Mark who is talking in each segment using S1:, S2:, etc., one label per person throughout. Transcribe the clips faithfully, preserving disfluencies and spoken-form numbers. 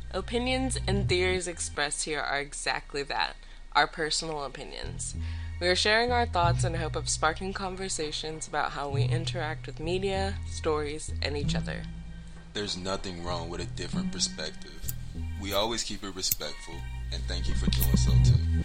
S1: Opinions and theories expressed here are exactly that, our personal opinions. We are sharing our thoughts in hope of sparking conversations about how we interact with media, stories, and each other.
S2: There's nothing wrong with a different perspective. We always keep it respectful, and thank you for doing so too.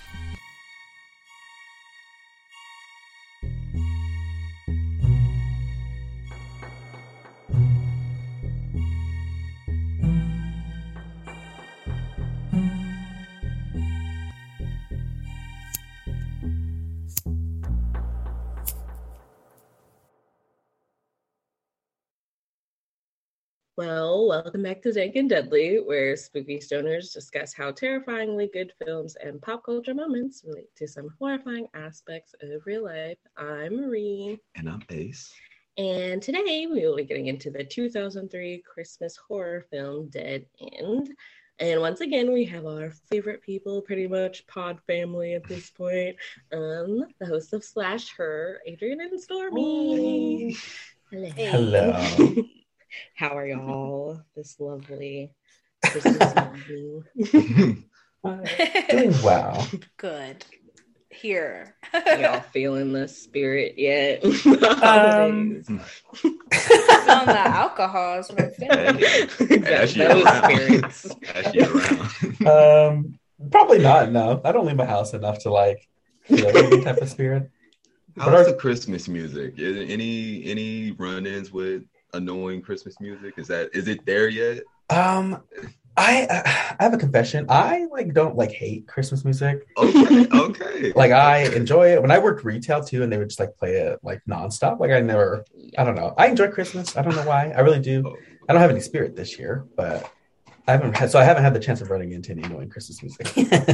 S1: Well, welcome back to Dank and Deadly, where spooky stoners discuss how terrifyingly good films and pop culture moments relate to some horrifying aspects of real life. I'm Marie.
S3: And I'm Ace.
S1: And today we will be getting into the two thousand three Christmas horror film Dead End. And once again, we have our favorite people, pretty much pod family at this point. Um, the hosts of Slash Her, Adrian and Stormy. Hello.
S3: Hello.
S1: How are y'all this lovely Christmas morning?
S3: Doing well.
S4: Good. Here.
S1: Y'all feeling the spirit yet?
S3: Um,
S4: Feeling the alcohol is what I'm feeling.
S1: Exactly.
S3: Those
S1: spirits.
S3: Actually around. Um, probably not. No, I don't leave my house enough to like feel any type of spirit.
S5: How's the Christmas music? Is there any any run-ins with annoying Christmas music? Is that is it there yet?
S3: Um, I I have a confession. I like don't like hate Christmas music.
S5: Okay, okay.
S3: Like I enjoy it when I worked retail too, and they would just like play it like nonstop. Like I never, I don't know. I enjoy Christmas. I don't know why. I really do.
S5: Oh.
S3: I don't have any spirit this year, but I haven't had so I haven't had the chance of running into any annoying Christmas music.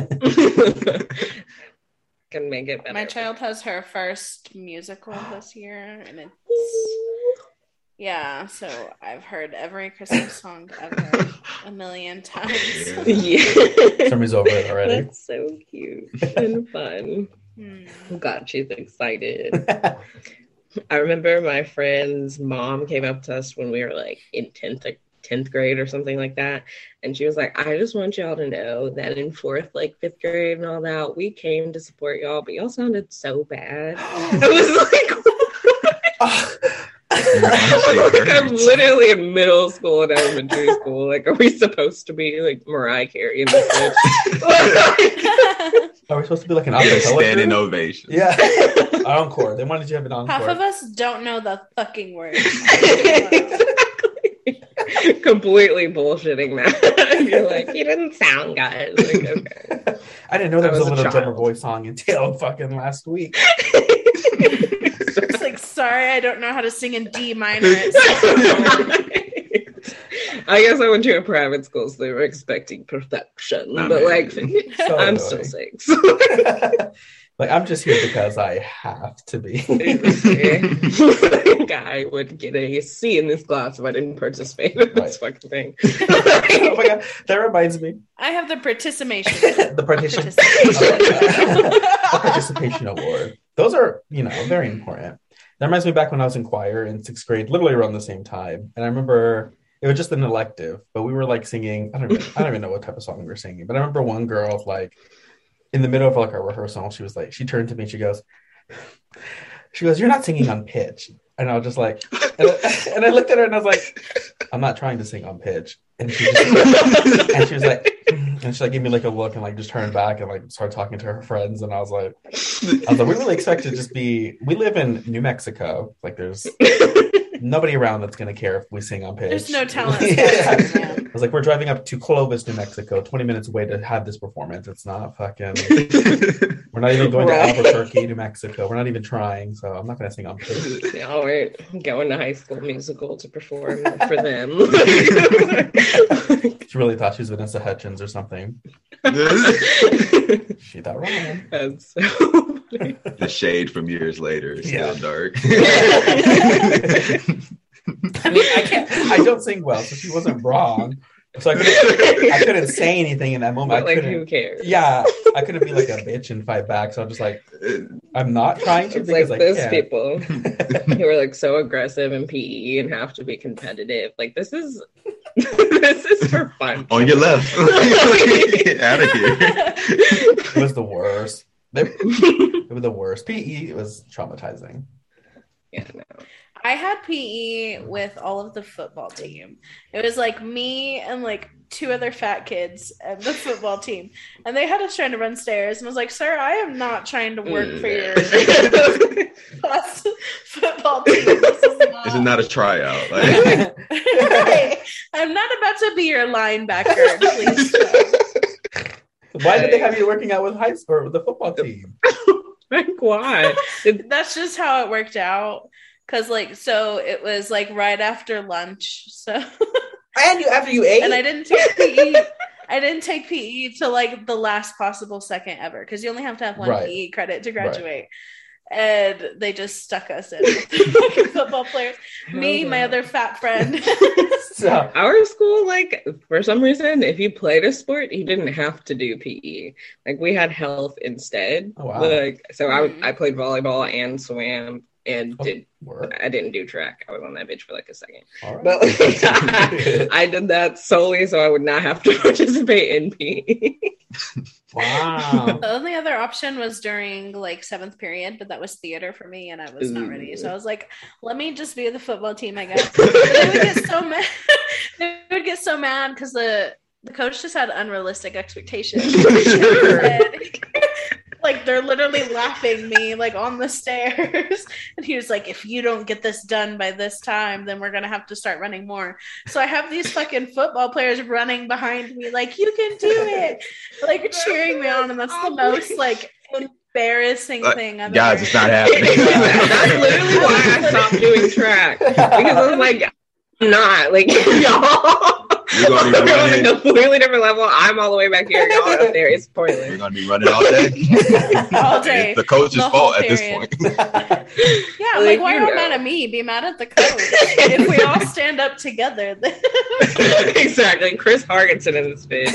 S1: Can make it better.
S4: My child has her first musical this year, and it's yeah. So I've heard every Christmas song ever a million times.
S5: Yeah.
S1: Yeah.
S3: Somebody's over it already.
S1: That's so cute and fun.
S4: Hmm.
S1: God, she's excited. I remember my friend's mom came up to us when we were like in tenth, like tenth grade or something like that. And she was like, I just want y'all to know that in fourth, like fifth grade and all that, we came to support y'all, but y'all sounded so bad. I was like, like, I'm literally in middle school and elementary school. Like, are we supposed to be like Mariah Carey in this bitch?
S3: Are we supposed to be like an
S5: Yeah,
S3: acapella
S5: standing
S3: group?
S5: ovation.
S3: Yeah. Encore. They wanted you to have an encore.
S4: Half of us don't know the fucking words.
S1: Exactly. Completely bullshitting that. You're like, he didn't sound good. Like, okay.
S3: I didn't know there
S1: I
S3: was,
S1: was
S3: a
S1: a
S3: little drummer
S1: child.
S3: boy song until fucking last week.
S4: It's like, sorry, I don't know how to sing in D minor.
S1: I guess I went to a private school, so they were expecting perfection.
S5: I
S1: but
S5: mean,
S1: like,
S3: so
S1: I'm
S3: annoying.
S1: still six.
S3: Like, I'm just here because I have to be.
S1: Like, I would get a C in this class if I didn't participate in this fucking thing.
S3: Oh my god, that reminds me.
S4: I have the participation.
S3: The partition,
S4: Participation.
S3: the participation award. Those are, you know, very important. That reminds me back when I was in choir in sixth grade, literally around the same time. And I remember it was just an elective, but we were like singing. I don't even, I don't even know what type of song we were singing, but I remember one girl like in the middle of like our rehearsal, she was like, she turned to me, she goes, she goes, "You're not singing on pitch." And I was just like, and I, and I looked at her and I was like, "I'm not trying to sing on pitch." And she just, and she was like, and she like gave me like a look and like just turned back and like started talking to her friends. And I was like, I was like, we really expect to just be, we live in New Mexico. Like there's nobody around that's going to care if we sing on pitch.
S4: There's no talent.
S3: Yeah.
S4: Yeah.
S3: I was like, we're driving up to Clovis, New Mexico, twenty minutes away to have this performance. It's not fucking, we're not even going
S1: Right.
S3: to Albuquerque, New Mexico. We're not even trying. So I'm not going to sing on pitch.
S1: Y'all weren't going to High School Musical to perform for them.
S3: She really thought she was Vanessa Hudgens or something. She thought wrong.
S1: That's so funny.
S5: The shade from years later is
S3: Yeah.
S5: still dark.
S3: I mean, I can't. I don't sing well, so she wasn't wrong. So I couldn't. I couldn't say anything in that moment.
S1: But,
S3: I
S1: like,
S3: couldn't.
S1: who cares?
S3: Yeah, I couldn't be like a bitch and fight back. So I'm just like, I'm not trying to
S1: It's like
S3: because I
S1: those
S3: can't.
S1: people who are like so aggressive in P E and have to be competitive. Like this is This is for fun.
S5: On your left. Get out of here.
S3: It was the worst. They, it was the worst. P E was traumatizing.
S1: Yeah, no.
S4: I had P E with all of the football team. It was like me and like two other fat kids and the football team. And they had us trying to run stairs. And I was like, sir, I am not trying to work for your class football team. This is not,
S5: This is not a tryout. Like,
S4: right. I'm not about to be your linebacker. Please don't.
S3: Why did they have you working out with high school with the football team?
S1: Like, why?
S4: That's just how it worked out. Cause like, so it was like right after lunch. So,
S3: And you after you ate?
S4: and I didn't take P E. I didn't take P E till like the last possible second ever. Cause you only have to have one
S3: Right.
S4: P E credit to
S3: Right.
S4: graduate. And they just stuck us in with the football players. Me, my other fat friend.
S3: So,
S1: Our school, like, for some reason, if you played a sport, you didn't have to do P E. Like, we had health instead.
S3: Oh, wow.
S1: Like, so I
S4: Mhm.
S1: I played volleyball and swam and
S3: Oh,
S1: did.
S3: work.
S1: I didn't do track. I was on that bitch for like a second.
S3: All right.
S1: But like, I did that solely so I would not have to participate in P E.
S3: Wow.
S4: The only other option was during like seventh period, but that was theater for me, and I was not ready. So I was like, "Let me just be the football team, I guess." But they would get so mad. They would get so mad because the the coach just had unrealistic expectations.
S1: Sure.
S4: And, like they're literally laughing me like on the stairs, and he was like, "If you don't get this done by this time, then we're gonna have to start running more." So I have these fucking football players running behind me, like, "You can do it," like cheering me on, and that's the most like embarrassing
S5: Uh,
S4: thing I've
S5: guys,
S4: ever.
S5: it's not happening.
S1: That's literally why I stopped doing track, because I was like, I'm not like y'all.
S5: You're gonna be
S1: We're on a
S5: running.
S1: completely different level. I'm all the way back here. Y'all are up there. It's
S5: We're
S1: pointless.
S5: gonna be running all day.
S4: All day.
S5: It's the coach's
S4: The whole
S5: fault at this
S4: period.
S5: point.
S4: Yeah, I'm
S1: Like,
S4: like, why
S1: you
S4: are you
S1: know.
S4: mad at me? Be mad at the coach. If we all stand up together, then
S1: Exactly. Chris Hargensen in this bitch.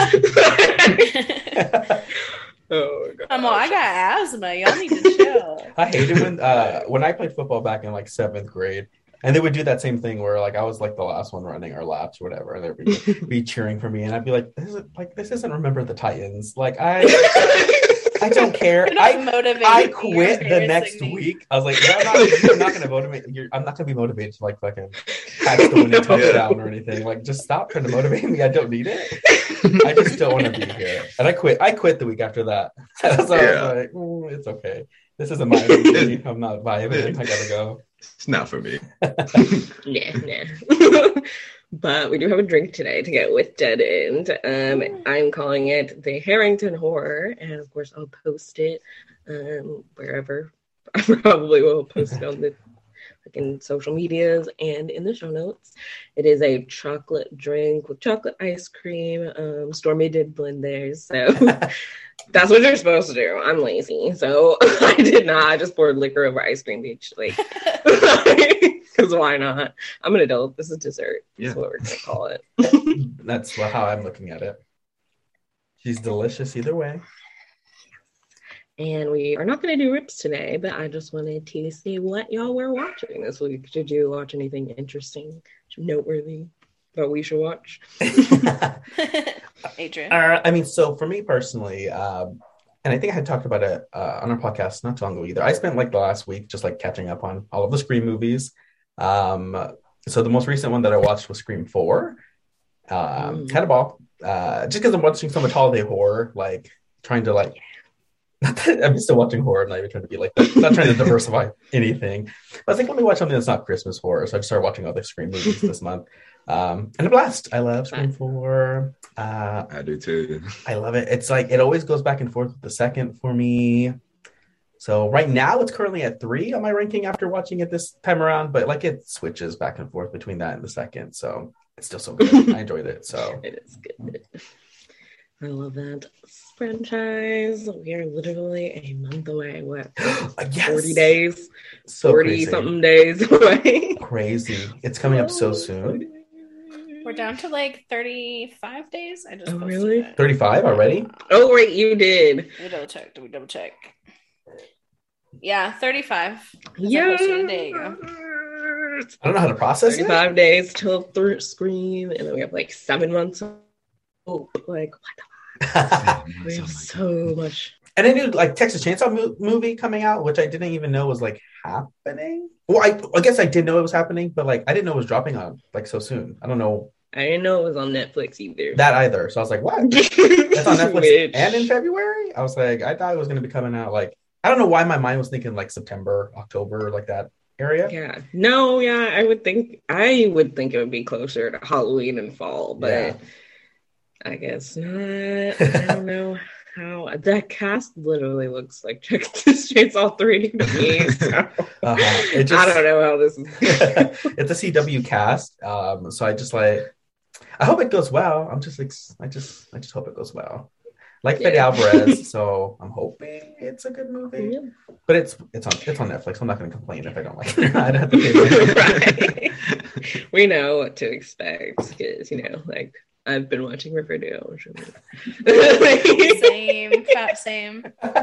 S1: Like, oh my god.
S4: I'm all, I got asthma. Y'all need to chill.
S3: I hated when uh when I played football back in like seventh grade, and they would do that same thing where like I was like the last one running our laps or whatever, and they'd be, be cheering for me, and I'd be like, "This is like this isn't Remember the Titans." Like I I don't care.
S4: You're not
S3: I
S4: motivated.
S3: I
S4: You're
S3: quit the
S4: embarrassing
S3: next
S4: me.
S3: week. I was like, "You're not, you're not going to motivate. You're, I'm not going to be motivated to like fucking catch the winning touchdown or anything. Like, just stop trying to motivate me. I don't need it. I just don't want to be here." And I quit. I quit the week after that. So I was
S5: Yeah.
S3: like, "Mm, "It's okay. This isn't my movie. I'm not vibing. I gotta go."
S5: It's not for me.
S1: Nah, nah. But we do have a drink today to get with Dead End. Um, I'm calling it the Harrington Horror, and of course I'll post it um, wherever. I probably will post it on the like in social medias and in the show notes. It is a chocolate drink with chocolate ice cream. Um, Stormy did blend theirs, so that's what you're supposed to do. I'm lazy, so I did not. I just poured liquor over ice cream, bitch. Like, because why not? I'm an adult. This is dessert.
S5: Yeah.
S1: That's what we're gonna call it.
S3: That's how I'm looking at it. She's delicious either way.
S1: And we are not going to do rips today, but I just wanted to see what y'all were watching this week. Did you watch anything interesting, noteworthy that we should watch?
S4: Adrian.
S3: Uh, I mean, so for me personally, um, and I think I had talked about it uh, on our podcast not too long ago either. I spent like the last week just like catching up on all of the Scream movies. Um, so the most recent one that I watched was Scream four. Um,
S1: Mm.
S3: Had a ball. Uh, just because I'm watching so much holiday horror, like trying to like, not that I'm still watching horror. I'm not even trying to be like, not trying to diversify anything. But I think let me watch something that's not Christmas horror. So I just started watching other Scream movies this month. Um, and a blast. I love Scream four. Uh,
S5: I do too.
S3: I love it. It's like it always goes back and forth with the second for me. So right now it's currently at three on my ranking after watching it this time around, but like it switches back and forth between that and the second. So it's still so good. I enjoyed it. So
S1: It is good. I love that franchise. We are literally a month away. What?
S3: yes.
S1: forty days?
S3: So
S1: forty
S3: crazy.
S1: something days away.
S3: Crazy. It's coming up so soon.
S4: We're down to like thirty-five days. I just
S1: Oh,
S4: posted
S1: really?
S4: it.
S3: thirty-five already?
S1: Oh, wait, you did.
S4: Did we double check? Did we double check? Yeah, thirty-five. 'Cause I
S1: Yeah.
S4: posted it. There you go.
S1: hours.
S3: I don't know how to process it.
S1: thirty-five days till through screen, and then we have like seven months. Oh, like what the fuck? We have so much.
S3: And a new like Texas Chainsaw mo- movie coming out, which I didn't even know was like happening. Well, I, I guess I did know it was happening, but like I didn't know it was dropping on like so soon. I don't know
S1: I didn't know it was on Netflix either.
S3: that either. So I was like, what? It's on Netflix
S1: Which-
S3: and in February? I was like, I thought it was going to be coming out like, I don't know why my mind was thinking like September, October, like that area.
S1: Yeah. No, yeah, I would think I would think it would be closer to Halloween and fall, but
S3: Yeah.
S1: I guess not. I don't know how that cast literally looks like Texas Chainsaw three to me. So
S3: Uh-huh. It just,
S1: I don't know how this is.
S3: it's a C W cast. Um, so I just like, I hope it goes well. I'm just, ex- I just, I just hope it goes well. Like Fede
S1: Yeah.
S3: Alvarez, so I'm hoping it's a good movie.
S1: Yeah.
S3: But it's it's on it's on Netflix. I'm not going to complain if I don't like it. I'd have to pay money.
S1: Right. We know what to expect because, you know, like I've been watching Riverdale.
S4: Same, fat same.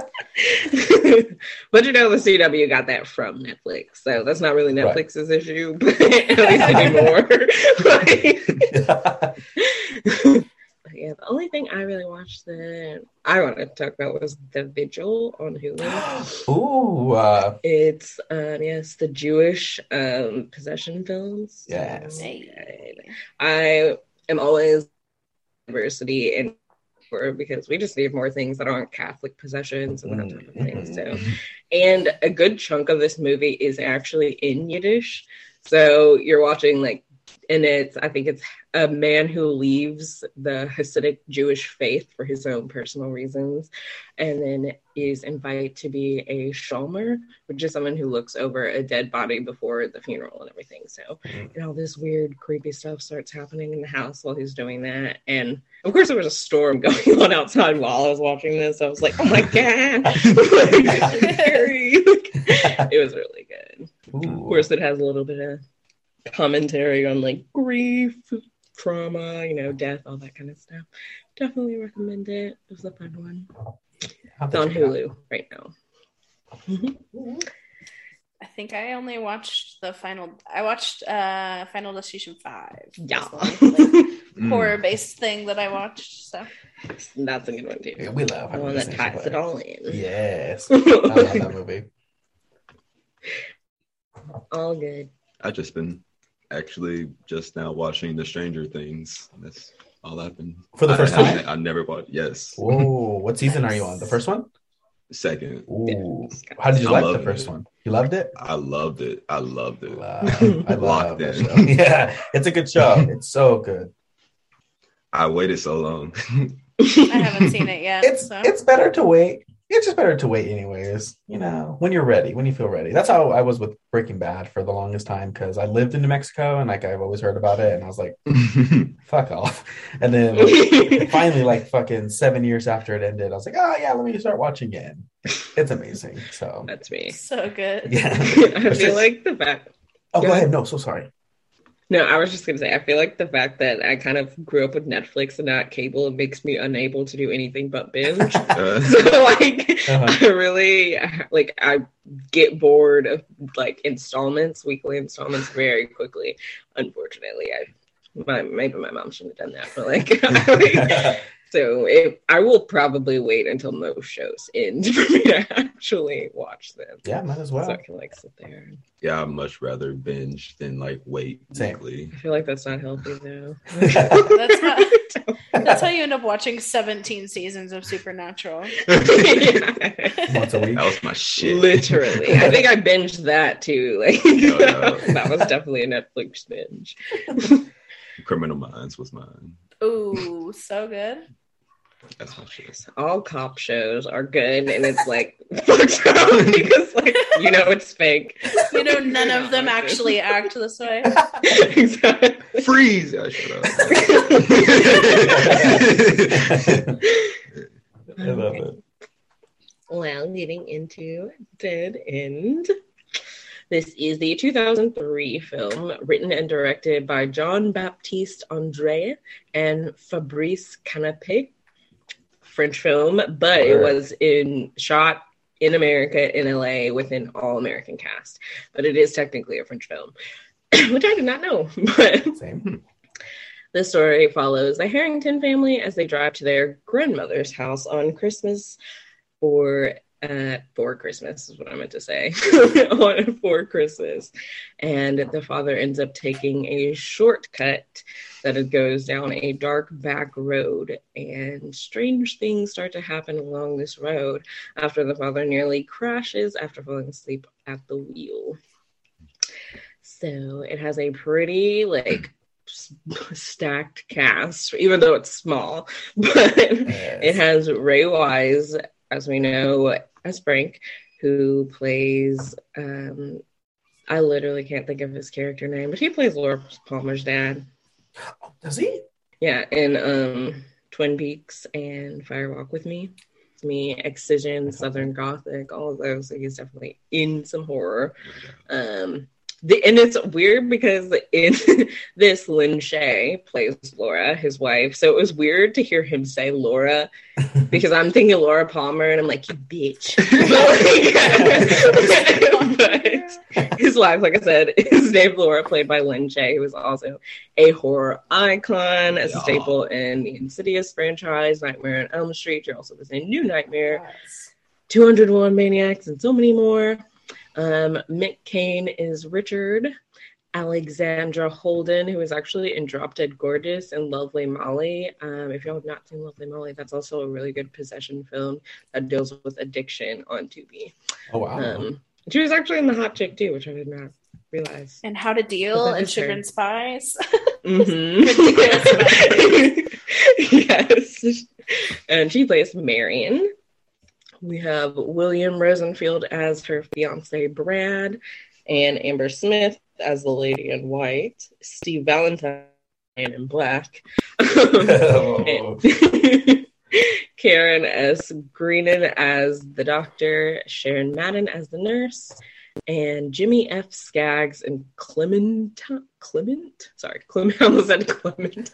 S1: But you know, the C W got that from Netflix, so that's not really
S3: Right.
S1: Netflix's issue, but at least anymore. Like- yeah, the only thing I really watched that I wanted to talk about was The Vigil on Hulu.
S3: Ooh, uh,
S1: It's um yes, the Jewish um possession films.
S3: Yes.
S4: Hey.
S1: I am always diversity and for because we just need more things that aren't Catholic possessions and that type of thing. So, and a good chunk of this movie is actually in Yiddish. So you're watching like, and it's I think it's a man who leaves the Hasidic Jewish faith for his own personal reasons, and then is invited to be a shalmer, which is someone who looks over a dead body before the funeral and everything. So, and all this weird, creepy stuff starts happening in the house while he's doing that. And of course, there was a storm going on outside while I was watching this. I was like, "Oh my god, it's scary!" It was really good. Of
S3: ooh.
S1: course, it has a little bit of commentary on like grief, trauma, you know, death, all that kind of stuff. Definitely recommend it. It was a fun one.
S3: I'll
S1: It's on
S3: check it out.
S1: Hulu right now.
S4: I think I only watched the final. I watched uh Final Destination Five.
S1: Yeah.
S4: That's the only, like,
S5: Mm.
S4: horror-based thing that I watched. So
S1: That's a good one
S3: Yeah,
S1: too.
S3: we love
S1: The one that ties it all in.
S3: Yes, I love that movie.
S1: All good.
S5: I just been actually just now watching The Stranger Things. That's all I've been
S3: For the
S5: I-
S3: first
S5: I,
S3: time?
S5: I, I never watched. Yes,
S3: Whoa, what season are you on? The first one?
S5: second.
S3: Ooh, how did you
S5: I
S3: like the
S5: loved
S3: first
S5: it.
S3: one? You loved it?
S5: I loved it. I loved it.
S3: Love. I love
S5: Locked
S3: that
S5: in.
S3: show. Yeah, it's a good show. It's so good.
S5: I waited so long.
S4: I haven't seen it yet.
S3: It's
S4: so
S3: it's better to wait. It's just better to wait, anyways. You know, when you're ready, when you feel ready. That's how I was with Breaking Bad for the longest time because I lived in New Mexico and like I've always heard about it, and I was like, fuck off. And then like, finally, like fucking seven years after it ended, I was like, oh yeah, let me start watching again. It's amazing. So
S1: That's me.
S4: so good.
S3: yeah.
S1: I
S3: It's
S1: feel
S3: just-
S1: like the fact.
S3: Oh,
S1: Go
S3: go
S1: ahead.
S3: ahead. No, so sorry.
S1: No, I was just gonna say, I feel like the fact that I kind of grew up with Netflix and not cable makes me unable to do anything but binge.
S5: Uh,
S1: So like,
S3: Uh-huh.
S1: I really like I get bored of like installments, weekly installments very quickly. Unfortunately, I my, maybe my mom shouldn't have done that, but like, I- so it, I will probably wait until most shows end for me to actually watch them.
S3: Yeah, might as
S1: So
S3: well.
S1: I can like sit there.
S5: yeah, I'd much rather binge than like wait
S3: Same.
S5: weekly.
S1: I feel like that's not healthy though.
S4: That's how, that's how you end up watching seventeen seasons of Supernatural.
S1: Yeah.
S3: Once a week.
S5: That was my shit.
S1: Literally. I think I binged that too. Like
S5: no.
S1: that was definitely a Netflix binge.
S5: Criminal Minds was mine.
S4: Ooh, so good.
S5: That's my shit.
S1: All cop shows are good and it's like fucked up because like you know it's fake.
S4: You know, none
S1: You're
S4: of them
S1: not like
S4: actually act this way.
S1: this. Exactly.
S5: Freeze! Yeah, shut up.
S3: I love it.
S1: Well, getting into Dead End. This is the two thousand three film written and directed by Jean-Baptiste Andre and Fabrice Canapé. French film, but it was in shot in America, in L A, with an all-American cast. But it is technically a French film. which I did not know. But
S3: Same.
S1: the story follows the Harrington family as they drive to their grandmother's house on Christmas for uh for Christmas is what I meant to say on for Christmas, and the father ends up taking a shortcut that it goes down a dark back road, and strange things start to happen along this road after the father nearly crashes after falling asleep at the wheel. So it has a pretty like stacked cast, even though it's small, but
S3: Yes.
S1: it has Ray Wise, as we know, as Frank, who plays, um, I literally can't think of his character name, but he plays Laura Palmer's dad.
S3: Oh, does he?
S1: Yeah, in um, Twin Peaks and Fire Walk with Me. It's me, Excision, Southern Gothic, all of those. He's definitely in some horror. Um, the, and it's weird because in this, Lynn Shay plays Laura, his wife. So it was weird to hear him say Laura because I'm thinking Laura Palmer and I'm like, you bitch. But his wife, like I said, is named Laura, played by Lynn Shay, who is also a horror icon, as a staple in the Insidious franchise, Nightmare on Elm Street. You're also in New Nightmare,
S4: Yes.
S1: two hundred one Maniacs, and so many more. Um, Mick Cain is Richard. Alexandra Holden, who is actually in Drop Dead Gorgeous and Lovely Molly. Um, if y'all have not seen Lovely Molly, that's also a really good possession film that deals with addiction on Tubi.
S3: Oh wow.
S1: Um, she was actually in The Hot Chick too, which I did not realize.
S4: And How to Deal
S1: But that
S4: and
S1: is
S4: Sugar
S1: her.
S4: and Spice.
S1: Mm-hmm. Yes. And she plays Marion. We have William Rosenfield as her fiance Brad, and Amber Smith as the lady in white, Steve Valentine in black,
S3: Oh.
S1: and Karen S. Greenan as the doctor, Sharon Madden as the nurse, and Jimmy F. Skaggs and Clement, Clement, sorry, Clement, I almost said Clement,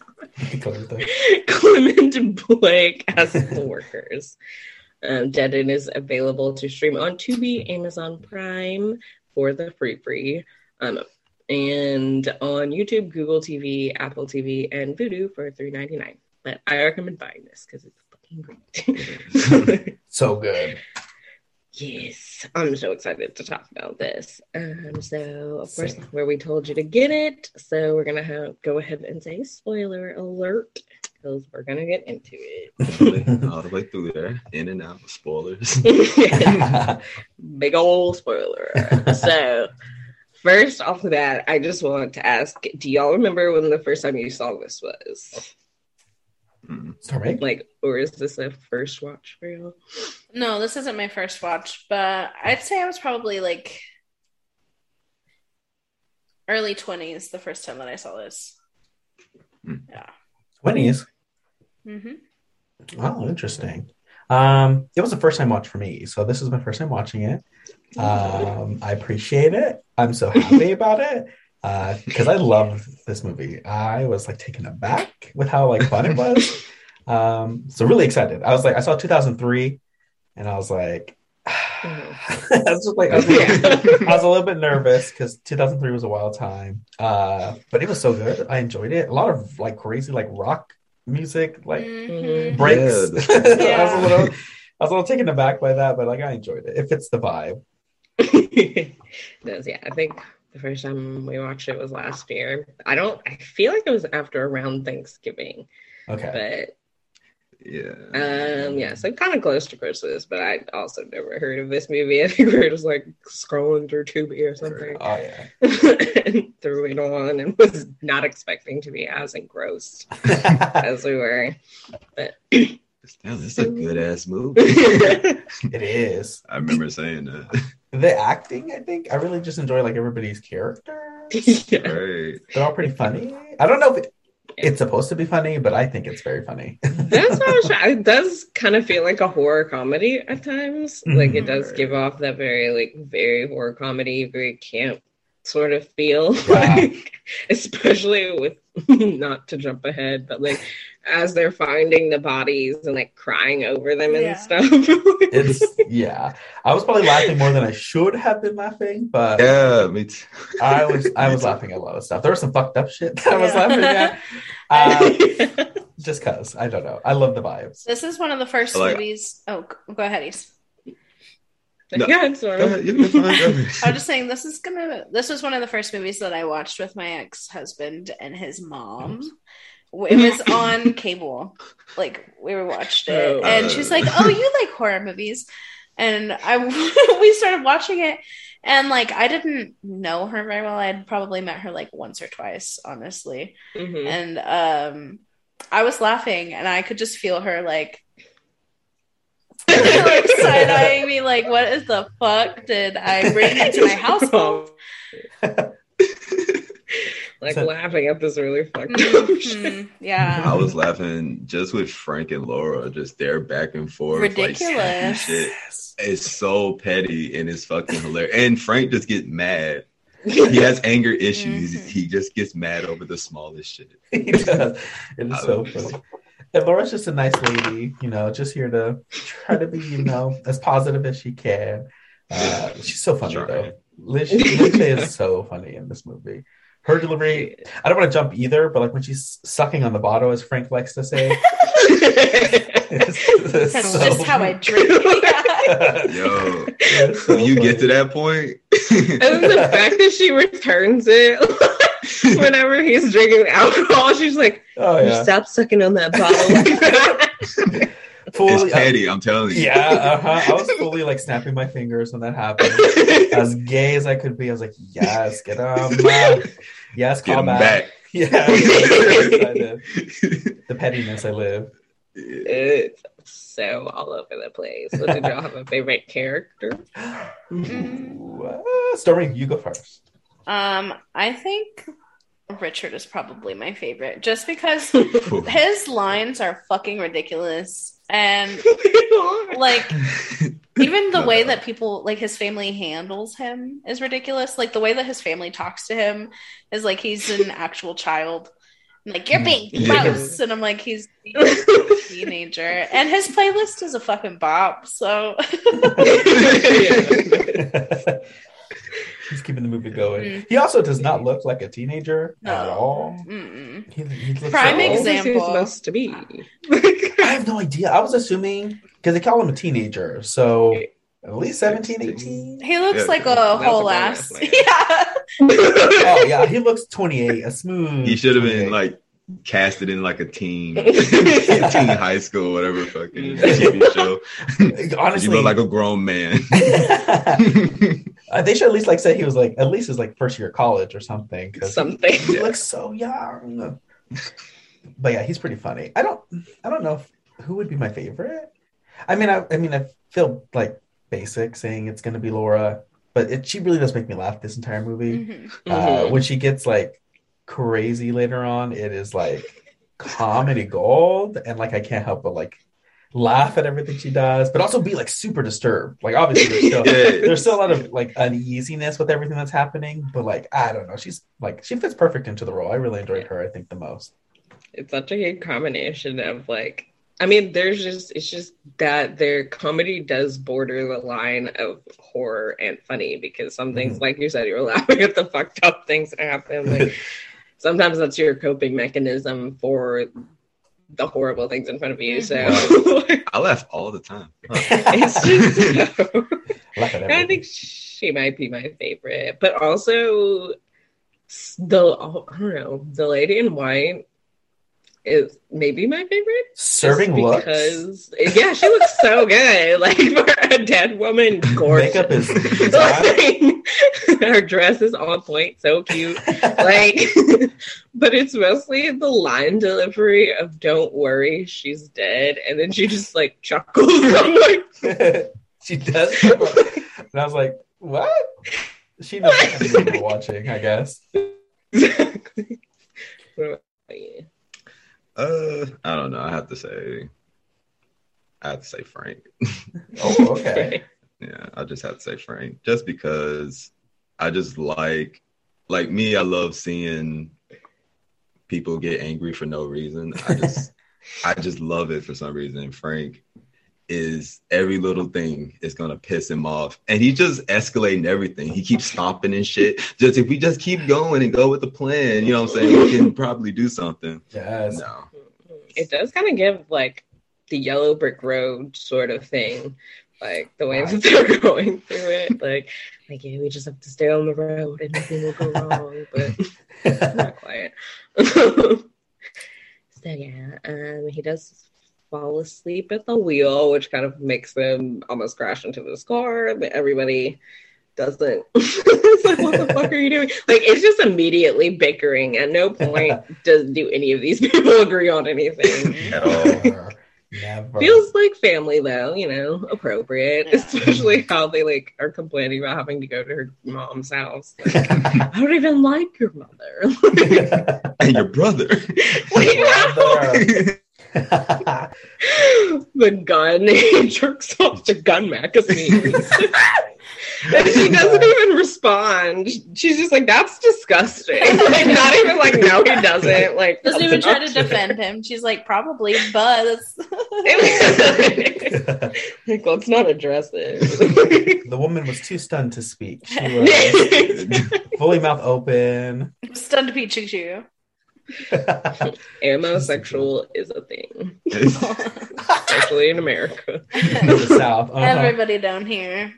S1: Clement Blake as the workers. Um, Deaden is available to stream on Tubi, Amazon Prime for the free free, um, and on YouTube, Google T V, Apple T V, and Vudu for three ninety-nine. But I recommend buying this because it's fucking great.
S3: So good.
S1: Yes, I'm so excited to talk about this. Um, so, of course, where we told you to get it. So we're gonna have, go ahead and say spoiler alert because we're gonna get into it.
S5: all, the way, all the way through there, in and out, spoilers.
S1: Big old spoiler. So, first off of that, I just want to ask: do y'all remember when the first time you saw this was?
S3: Sorry.
S1: Like, or is this a first watch for y'all?
S4: No, this isn't my first watch, but I'd say I was probably like early twenties the first time that I saw this. Yeah.
S3: twenties.
S4: Mm-hmm.
S3: Oh, interesting. Um, it was the first time watch for me, so this is my first time watching it. Um, I appreciate it. I'm so happy about it because I love this movie. I was like taken aback with how like fun it was. Um, so really excited. I was like, I saw two thousand three, and I was like, I was just like, I was, I was a little bit nervous because two thousand three was a wild time. Uh, but it was so good. I enjoyed it. A lot of like crazy like rock music, like
S4: Mm-hmm.
S3: breaks.
S5: Yeah, the-
S3: I was a little, I was a little taken aback by that, but like I enjoyed it. It fits the vibe.
S1: It does, yeah. I think the first time we watched it was last year. I don't. I feel like it was after around Thanksgiving,
S3: Okay.
S1: but
S5: Yeah.
S1: um, yeah, so kind of close to Christmas. But I also never heard of this movie. I think we were just like scrolling through Tubi or something,
S3: Oh yeah.
S1: and threw it on, and was not expecting to be as engrossed as we were. But
S5: Damn, this is a good ass movie.
S3: It is.
S5: I remember saying that.
S3: The acting, I think, I really just enjoy like everybody's characters.
S1: yeah.
S5: Right.
S3: They're all pretty funny. I don't know if it, it's supposed to be funny, but I think it's very funny.
S1: That's what I was trying. It does kind of feel like a horror comedy at times. Like it does
S5: Mhm.
S1: give off that very, like, very horror comedy, very camp sort of feel.
S3: Yeah.
S1: Like, especially with not to jump ahead, but like as they're finding the bodies and like crying over them and
S4: Yeah.
S1: stuff.
S3: It's yeah. I was probably laughing more than I should have been laughing, but
S5: Yeah, me too.
S3: I was I was laughing at a lot of stuff. There was some fucked up shit that I was
S4: Yeah.
S3: laughing at. Um, just cause I don't know. I love the vibes.
S4: This is one of the first
S5: Like-
S4: movies. Oh, g- go ahead, East.
S5: No.
S1: Yeah, it's sort
S5: Go
S1: of.
S5: ahead, you can find
S4: I
S5: everything.
S4: was just saying this is gonna. This was one of the first movies that I watched with my ex-husband and his mom. It was on cable, like we were watched it,
S1: Oh.
S4: and she's like, "Oh, you like horror movies?" And I we started watching it, and like I didn't know her very well. I had probably met her like once or twice, honestly,
S1: Mhm.
S4: and um, I was laughing, and I could just feel her like. like side eyeing me, like, what is the fuck did I bring into my household?
S1: Like
S3: So-
S1: laughing at this really fucked up shit.
S4: Mhm, yeah.
S5: I was laughing just with Frank and Laura, just their back and forth. like,
S4: Ridiculous.
S5: shit. It's so petty and it's fucking hilarious. And Frank just gets mad. He has anger issues.
S4: Mhm.
S5: He just gets mad over the smallest shit.
S3: He does. It is so funny. And Laura's just a nice lady, you know, just here to try to be, you know, as positive as she can. Uh, she's so funny
S5: Sure.
S3: though. Liz, Liz is so funny in this movie. Her delivery, I don't want to jump either, but like when she's sucking on the bottle, as Frank likes to say, it's, it's
S4: That's
S3: so-
S4: just how I drink. Yeah.
S5: Yo,
S3: It's so
S5: when you get to
S3: funny.
S5: that point,
S1: And the fact that she returns it whenever he's drinking alcohol, she's like,
S3: Oh
S1: "You
S3: yeah,
S1: stop sucking on that bottle like that."
S5: it's
S3: fully,
S5: petty. I'm telling you.
S3: yeah, uh-huh. I was fully like snapping my fingers when that happened. As gay as I could be, I was like, yes, get him, uh, yes,
S5: Get
S3: call
S5: him
S3: back.
S5: back.
S3: Yeah, yes, I did. The pettiness I live.
S1: It's so all over the place. But did y'all have a favorite character?
S3: Ooh, uh, Stormy, you go first.
S4: Um, I think Richard is probably my favorite, just because his lines are fucking ridiculous, and like even the
S5: No.
S4: way that people like his family handles him is ridiculous. Like the way that his family talks to him is like he's an actual child. Like you're being
S5: Yeah.
S4: gross, and I'm like he's a teenager, and his playlist is a fucking bop. So
S3: He's keeping the movie going.
S4: Mhm.
S3: He also does not look like a teenager
S4: No.
S3: at all.
S4: Mm-mm.
S3: He, he looks
S4: Prime
S3: so old.
S1: How old is he
S4: example.
S1: supposed to be?
S3: I have no idea. I was assuming because they call him a teenager, so at least seventeen, eighteen.
S4: He looks
S5: Yeah,
S4: like a
S1: that's
S4: whole
S1: a
S4: ass.
S1: grown-ass man.
S4: Yeah.
S3: Oh yeah, he looks twenty-eight. A smooth.
S5: He should have been
S3: twenty-eight.
S5: like casted in like a teen, teen high school, whatever fucking T V show.
S3: Honestly,
S5: You look like a grown man.
S3: Uh, they should at least like say he was like at least his like first year of college or something because
S1: Something.
S3: he looks so young. But yeah, he's pretty funny. I don't I don't know if, who would be my favorite. I mean, I, I mean, I feel like basic saying it's gonna be Laura, but it, she really does make me laugh this entire movie.
S4: Mhm.
S3: Uh,
S1: Mhm.
S3: when she gets like crazy later on, it is like comedy gold, and like I can't help but like laugh at everything she does, but also be like super disturbed. Like obviously there's still,
S5: Yeah.
S3: there's still a lot of like uneasiness with everything that's happening, but like I don't know, she's like she fits perfect into the role. I really enjoyed her. I think the most.
S1: It's such a good combination of like, I mean, there's just, it's just that their comedy does border the line of horror and funny because some things,
S3: Mhm.
S1: like you said, you're laughing at the fucked up things that happen. Like sometimes that's your coping mechanism for the horrible things in front of you. So
S5: I laugh all the time.
S1: it's just, so,
S3: Laugh at
S1: I
S3: everything.
S1: think she might be my favorite, but also the, I don't know, the lady in white is maybe my favorite.
S3: Serving
S1: Just
S3: looks.
S1: because yeah, she looks so good. Like for a dead woman, gorgeous.
S3: Makeup is- is
S1: like, her dress is on point, so cute. Like, but it's mostly the line delivery of "Don't worry, she's dead," and then she just like chuckles. I'm like,
S3: she does. And I was like, what? She knows what kind of movie we're watching, I guess.
S1: exactly. What about you?
S5: Uh, I don't know. I have to say, I have to say Frank.
S3: Oh, okay.
S5: Yeah, I just have to say Frank, just because I just like, like me, I love seeing people get angry for no reason. I just I just love it for some reason. Frank is every little thing is gonna piss him off, and he just escalating everything. He keeps stopping and shit. Just if we just keep going and go with the plan, you know what I'm saying, we can probably do something.
S3: Yes.
S5: No.
S1: It does kind of give like the yellow brick road sort of thing, like the way that they're going through it. Like, like yeah, we just have to stay on the road and nothing will go wrong, but not quite. So yeah, um, he does fall asleep at the wheel, which kind of makes them almost crash into this car. But everybody doesn't. It's like, what the fuck are you doing? Like, it's just immediately bickering. At no point does do any of these people agree on anything
S5: At all.
S3: Never.
S1: Feels like family though, you know, appropriate, especially how they like are complaining about having to go to her mom's house. Like, I don't even like your mother.
S5: And your brother.
S1: Like, no. The gun, he jerks off the gun magazines. And she doesn't even respond. She's just like, that's disgusting. Like, not even like, no, he doesn't. Like,
S4: Doesn't even try to defend him. She's like, probably, but
S1: like, let's not address it.
S3: The woman was too stunned to speak. She was fully mouth open.
S4: stunned to Pichu Chew.
S1: Amosexual is a thing, especially in America.
S3: In the South. Uh-huh.
S4: Everybody down here.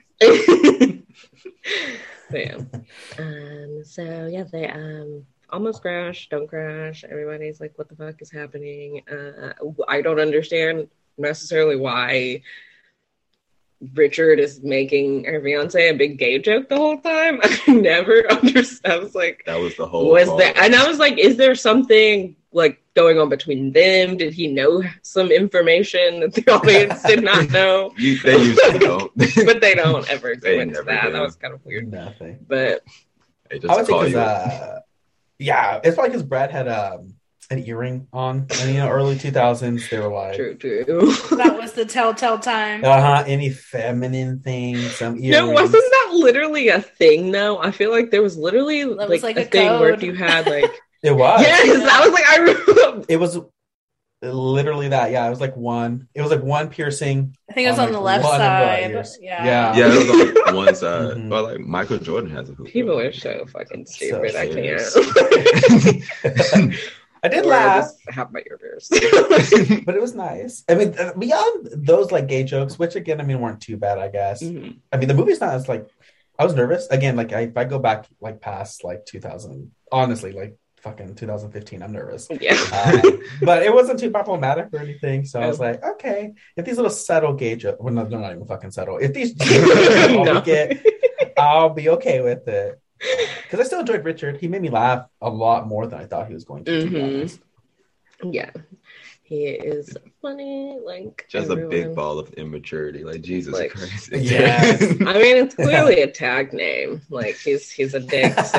S1: Yeah. Um, so yeah, they um almost crash, don't crash. Everybody's like, what the fuck is happening? Uh, I don't understand necessarily why Richard is making her fiance a big gay joke the whole time. I never understood. I was like,
S5: that was the whole
S1: was
S5: call.
S1: there? And I was like, is there something like going on between them? Did he know some information that the audience did not know?
S5: You, they usually don't.
S1: But they don't ever go
S5: They
S1: into
S5: never
S1: that.
S5: do.
S1: That was kind of weird.
S3: Nothing.
S1: But
S5: They
S3: I
S5: just
S3: would
S5: call
S3: think
S5: you.
S3: uh, yeah, it's probably because Brad had um, an earring on. And, you know, early two thousands, they were like,
S1: true, true.
S4: That was the telltale time.
S3: uh huh, any feminine thing, some earrings.
S1: No, wasn't that literally a thing though? I feel like there was literally
S4: was
S1: like,
S4: like
S1: a,
S4: a
S1: thing where
S4: code.
S1: if you had like
S3: It was.
S1: yes, I was like I remember.
S3: It was literally that. Yeah, it was like one. It was like one piercing.
S4: I think it was
S3: on,
S4: on the
S3: like,
S4: left
S3: one of the
S4: side.
S3: ears.
S4: Yeah.
S3: Yeah.
S5: Yeah, it was on one side.
S3: Mhm.
S5: But like Michael Jordan has a hoop.
S1: People are so fucking stupid.
S3: So
S1: I
S5: serious.
S1: can't.
S3: I did
S1: Or
S3: laugh,
S1: just have my ears.
S3: but it was nice. I mean, uh, beyond those like gay jokes, which again, I mean, weren't too bad, I guess.
S1: Mhm.
S3: I mean, the movie's not as like. I was nervous again. Like, I, if I go back like past like two thousand, honestly, like fucking two thousand fifteen, I'm nervous.
S1: Yeah.
S3: Um, but it wasn't too problematic or anything. So I was
S1: Oh.
S3: like, okay, if these little subtle gay jokes, well, no, they're not even fucking subtle. If these jokes all
S1: No.
S3: we get, I'll be okay with it. Because I still enjoyed Richard. He made me laugh a lot more than I thought he was going to. to be
S1: Mhm.
S3: honest.
S1: Yeah. He is funny, like
S5: Just a big
S1: everyone.
S5: ball of immaturity. Like Jesus
S1: Like,
S5: Christ.
S3: yes.
S1: I mean, it's clearly a tag name. Like he's he's a dick. So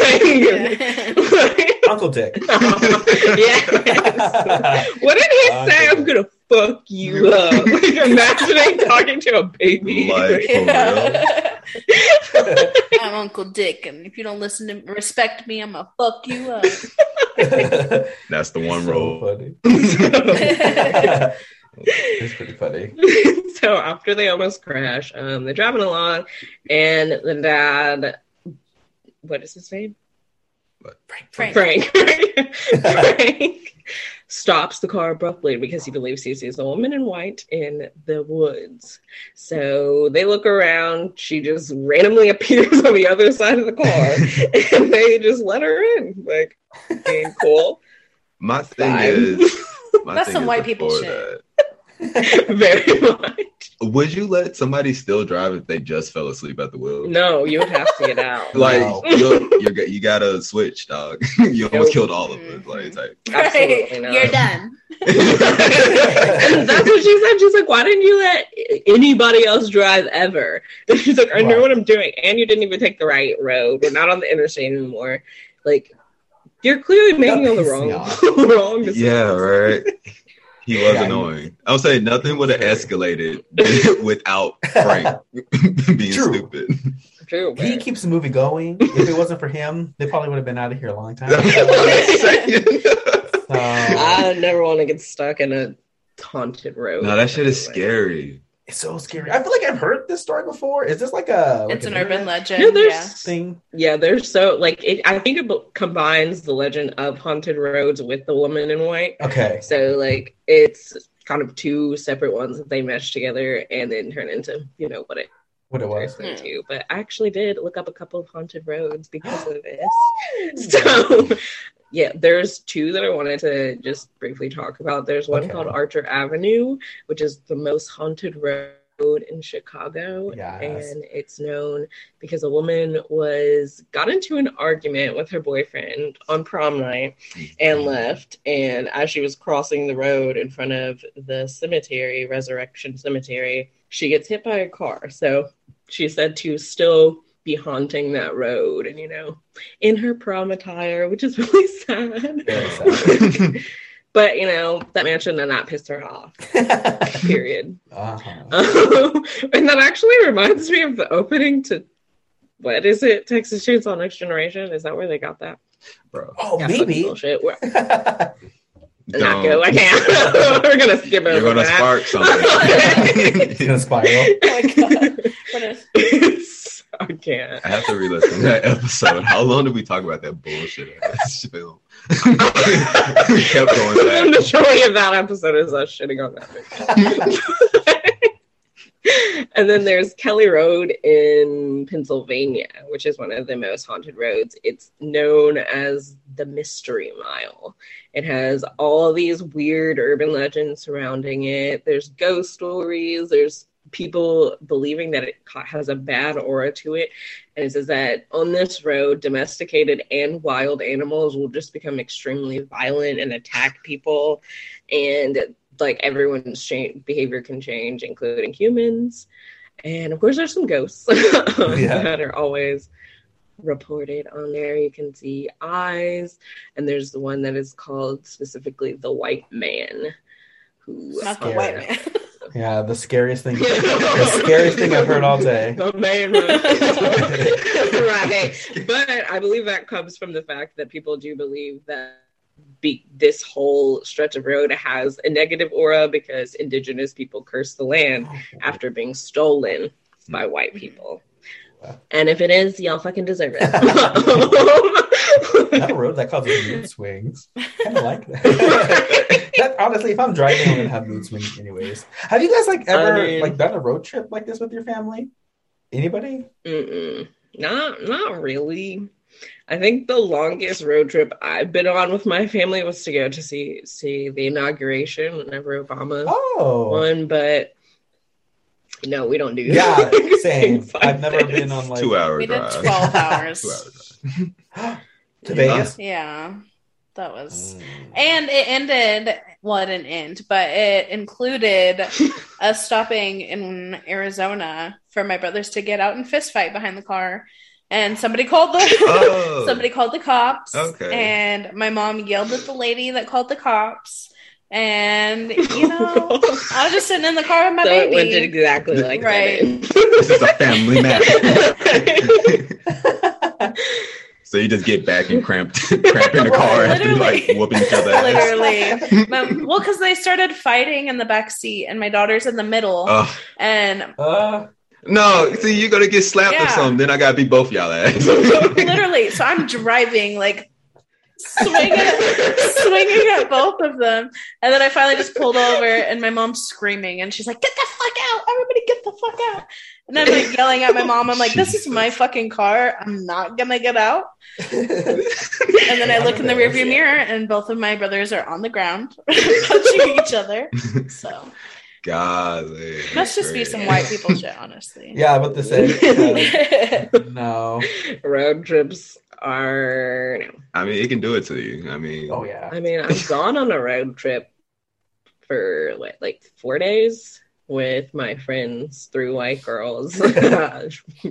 S1: like,
S3: Uncle Dick.
S1: yes. What did he say? I'm gonna fuck you up. Like imagining talking to a baby.
S5: Like, for real?
S4: I'm Uncle Dick, and if you don't listen to respect me, I'm gonna fuck you up.
S5: That's the one
S3: So
S5: role.
S3: funny. It's pretty funny.
S1: So after they almost crash, um, they're driving along, and the dad, what is his name?
S4: Frank.
S1: Frank. Frank stops the car abruptly because he believes he sees a woman in white in the woods. So they look around. She just randomly appears on the other side of the car, and they just let her in. Like, being cool.
S5: My thing
S1: Fine.
S5: is, my
S4: That's
S5: thing
S4: some
S5: is
S4: white people
S5: before
S4: shit.
S1: Very much.
S5: Would you let somebody still drive if they just fell asleep at the wheel?
S1: No, you would have to get out.
S5: Like
S3: No.
S5: you're, you're, you gotta switch, dog. You almost
S1: Nope.
S5: killed all of us. Like, type.
S1: Absolutely not.
S4: You're done.
S1: And that's what she said. She's like, why didn't you let anybody else drive ever? And she's like, I know
S3: Right.
S1: what I'm doing. And you didn't even take the right road. We're not on the interstate anymore. Like, you're clearly making all the
S3: pissed
S1: wrong,
S3: me off.
S1: wrong decisions.
S5: Yeah, right. He was
S3: Yeah.
S5: annoying. I would say nothing would have escalated without Frank being
S3: True.
S5: stupid.
S1: true.
S3: He
S1: but-
S3: keeps the movie going. If it wasn't for him, they probably would have been out of here a long time.
S5: That's what I'm saying.
S3: So,
S1: I never want to get stuck in a haunted road.
S5: No, that shit is
S1: Anyway.
S5: scary.
S3: it's so scary. I feel like I've heard this story before. Is this like a like
S4: It's an urban
S3: internet
S4: legend.
S1: No, there's-
S4: yeah.
S3: thing?
S1: Yeah, they're so like it, I think it b- combines the legend of haunted roads with the woman in white.
S3: Okay.
S1: So like it's kind of two separate ones that they mesh together and then turn into you know what it
S3: What it was.
S1: turns into. But I actually did look up a couple of haunted roads because of this. So yeah, there's two that I wanted to just briefly talk about. There's one
S3: Okay.
S1: called Archer Avenue, which is the most haunted road in Chicago.
S3: Yes.
S1: And it's known because a woman was got into an argument with her boyfriend on prom night and left. And as she was crossing the road in front of the cemetery, Resurrection Cemetery, she gets hit by a car. So she's said to still be haunting that road and, you know, in her prom attire, which is really sad.
S3: Very sad.
S1: But, you know, that man should have not pissed her off, period.
S3: uh-huh.
S1: Um, and that actually reminds me of the opening to, what is it, Texas Chainsaw Next Generation? Is that where they got that?
S5: Bro.
S3: Oh,
S1: Yeah, fucking
S3: maybe.
S1: bullshit. We're
S5: Don't.
S1: not go. I can't. We're gonna skip over
S5: You're gonna
S1: that.
S5: spark something.
S3: It's gonna spiral.
S4: Oh my god. What is-
S1: It's- I can't.
S5: I have to re-listen to that episode. How long did we talk about that bullshit in this film? We kept going
S1: The
S5: back.
S1: majority of that episode is us shitting on that. And then there's Kelly Road in Pennsylvania, which is one of the most haunted roads. It's known as the Mystery Mile. It has all these weird urban legends surrounding it. There's ghost stories. There's people believing that it ca- has a bad aura to it. And it says that on this road, domesticated and wild animals will just become extremely violent and attack people. And like everyone's cha- behavior can change, including humans. And of course, there's some ghosts
S3: Yeah.
S1: that are always reported on there. You can see eyes, and there's the one that is called specifically the White Man, who
S4: Not the
S3: Scary.
S4: white man.
S3: Yeah, the scariest thing. The scariest thing I've heard all day.
S1: The man. Right. But I believe that comes from the fact that people do believe that be, this whole stretch of road has a negative aura because indigenous people curse the land after being stolen by white people. And if it is, y'all fucking deserve it.
S3: That road that causes mood swings. Kind of like that. That- honestly, if I'm driving, I'm gonna have mood swings anyways. Have you guys like ever
S1: I mean-
S3: like done a road trip like this with your family? Anybody?
S1: Mm-mm. Not, not really. I think the longest road trip I've been on with my family was to go to see see the inauguration whenever Obama
S3: Oh,
S1: won, but no, we don't do
S3: yeah, same.
S1: things like
S3: I've never
S1: this.
S3: been on like
S5: Two hour
S4: We did
S5: drive.
S4: twelve hours.
S5: Two hour drive.
S3: to Vegas.
S4: Yeah. That was
S3: Mm.
S4: and it ended well it didn't end, but it included us stopping in Arizona for my brothers to get out and fist fight behind the car. And somebody called the
S5: Oh.
S4: somebody called the cops.
S5: Okay.
S4: And my mom yelled at the lady that called the cops. And you know, I was just sitting in the car with my
S1: So it went
S4: baby.
S1: exactly like
S4: Right.
S1: that.
S5: This is a family matter. So you just get back and cramp, cramp in the car after
S4: Literally.
S5: like whooping each other. ass.
S4: Literally. My- well, because they started fighting in the back seat, and my daughter's in the middle.
S5: Oh,
S4: And
S3: Uh,
S5: no, see, you're gonna get slapped or
S4: Yeah.
S5: something. Then I gotta beat both y'all ass.
S4: literally, so I'm driving like swinging, swinging at both of them, and then I finally just pulled over, and my mom's screaming, and she's like, "Get the fuck out! Everybody, get the fuck out!" And I'm like yelling at my mom. I'm like, "This is my fucking car. I'm not gonna get out." And then I look in the rearview mirror, and both of my brothers are on the ground punching each other. So
S5: Golly,
S4: must just be some white people shit, honestly.
S3: yeah, but the same. Uh, no.
S1: Road trips are. No.
S5: I mean, it can do it to you. I mean,
S3: Oh yeah.
S1: I mean, I've gone on a road trip for what, like four days with my friends, three white girls.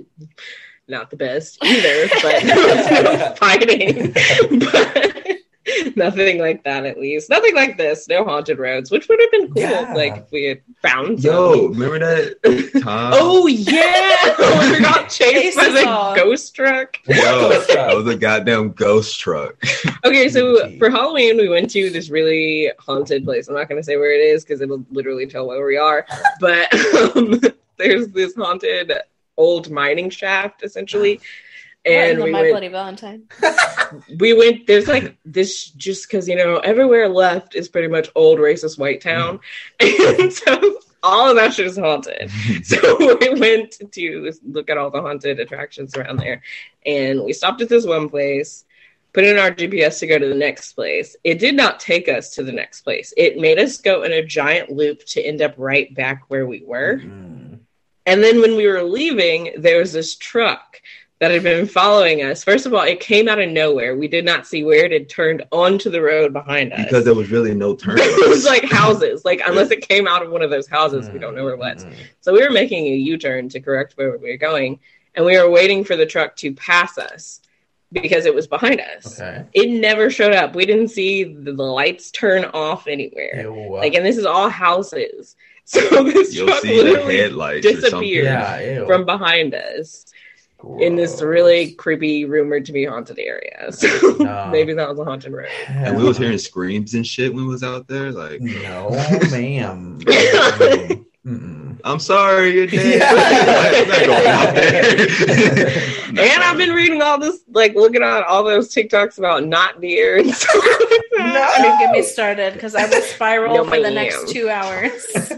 S1: Not the best either, but fighting. But Nothing like that, at least. Nothing like this. No haunted roads, which would have been cool,
S3: Yeah.
S1: like if we had found.
S5: Yo,
S1: some.
S5: remember that time?
S1: Oh yeah, when we got chased by
S4: Faces
S1: the
S4: off.
S1: ghost truck.
S5: Yo, that was a goddamn ghost truck.
S1: Okay, so
S3: Indeed.
S1: for Halloween, we went to this really haunted place. I'm not going to say where it is because it'll literally tell where we are. But um, there's this haunted old mining shaft, essentially. And
S4: What in the
S1: we
S4: My
S1: went,
S4: Bloody Valentine.
S1: we went, there's like this, just because, you know, everywhere left is pretty much old racist white town. And so all of that shit is haunted. So we went to look at all the haunted attractions around there. And we stopped at this one place, put in our G P S to go to the next place. It did not take us to the next place. It made us go in a giant loop to end up right back where we were.
S3: Mm.
S1: And then when we were leaving, there was this truck that had been following us. First of all, it came out of nowhere. We did not see where it had turned onto the road behind us.
S5: Because there was really no turn.
S1: It was like houses. Like, unless it came out of one of those houses, we don't know where it was.
S3: Mm.
S1: So we were making a U-turn to correct where we were going. And we were waiting for the truck to pass us because it was behind us.
S3: Okay.
S1: It never showed up. We didn't see the, the lights turn off anywhere.
S3: Ew.
S1: Like, and this is all houses. So this
S5: You'll
S1: truck
S5: see the
S1: literally
S5: headlights or something.
S1: disappeared
S3: yeah, ew.
S1: from behind us in this really creepy, rumored to be haunted area. So
S3: No.
S1: maybe that was a haunted road.
S5: And we was hearing screams and shit when we was out there. Like,
S3: No, ma'am. Mm. Mm-mm.
S5: I'm sorry, you're dead.
S3: Yeah.
S5: I'm not going out there.
S1: And I've been reading all this, like looking at all those TikToks about not deer and stuff like that.
S4: I mean, get me started because I will spiral
S1: No,
S4: for the
S1: ma'am.
S4: next two hours.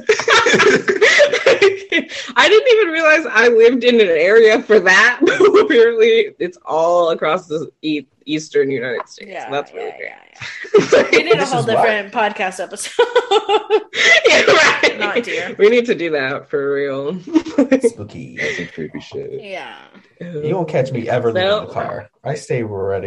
S1: I didn't even realize I lived in an area for that. Apparently, it's all across the e- eastern United States.
S4: Yeah,
S1: That's really
S4: yeah,
S1: great.
S4: yeah, yeah. We need a
S3: This
S4: whole
S3: is why.
S4: different podcast episode.
S1: Yeah, right.
S4: Not deer.
S1: We need to do that for real.
S3: Spooky.
S5: That's some creepy shit.
S4: Yeah.
S3: You won't catch me ever leaving
S1: No.
S3: the car. I stay ready.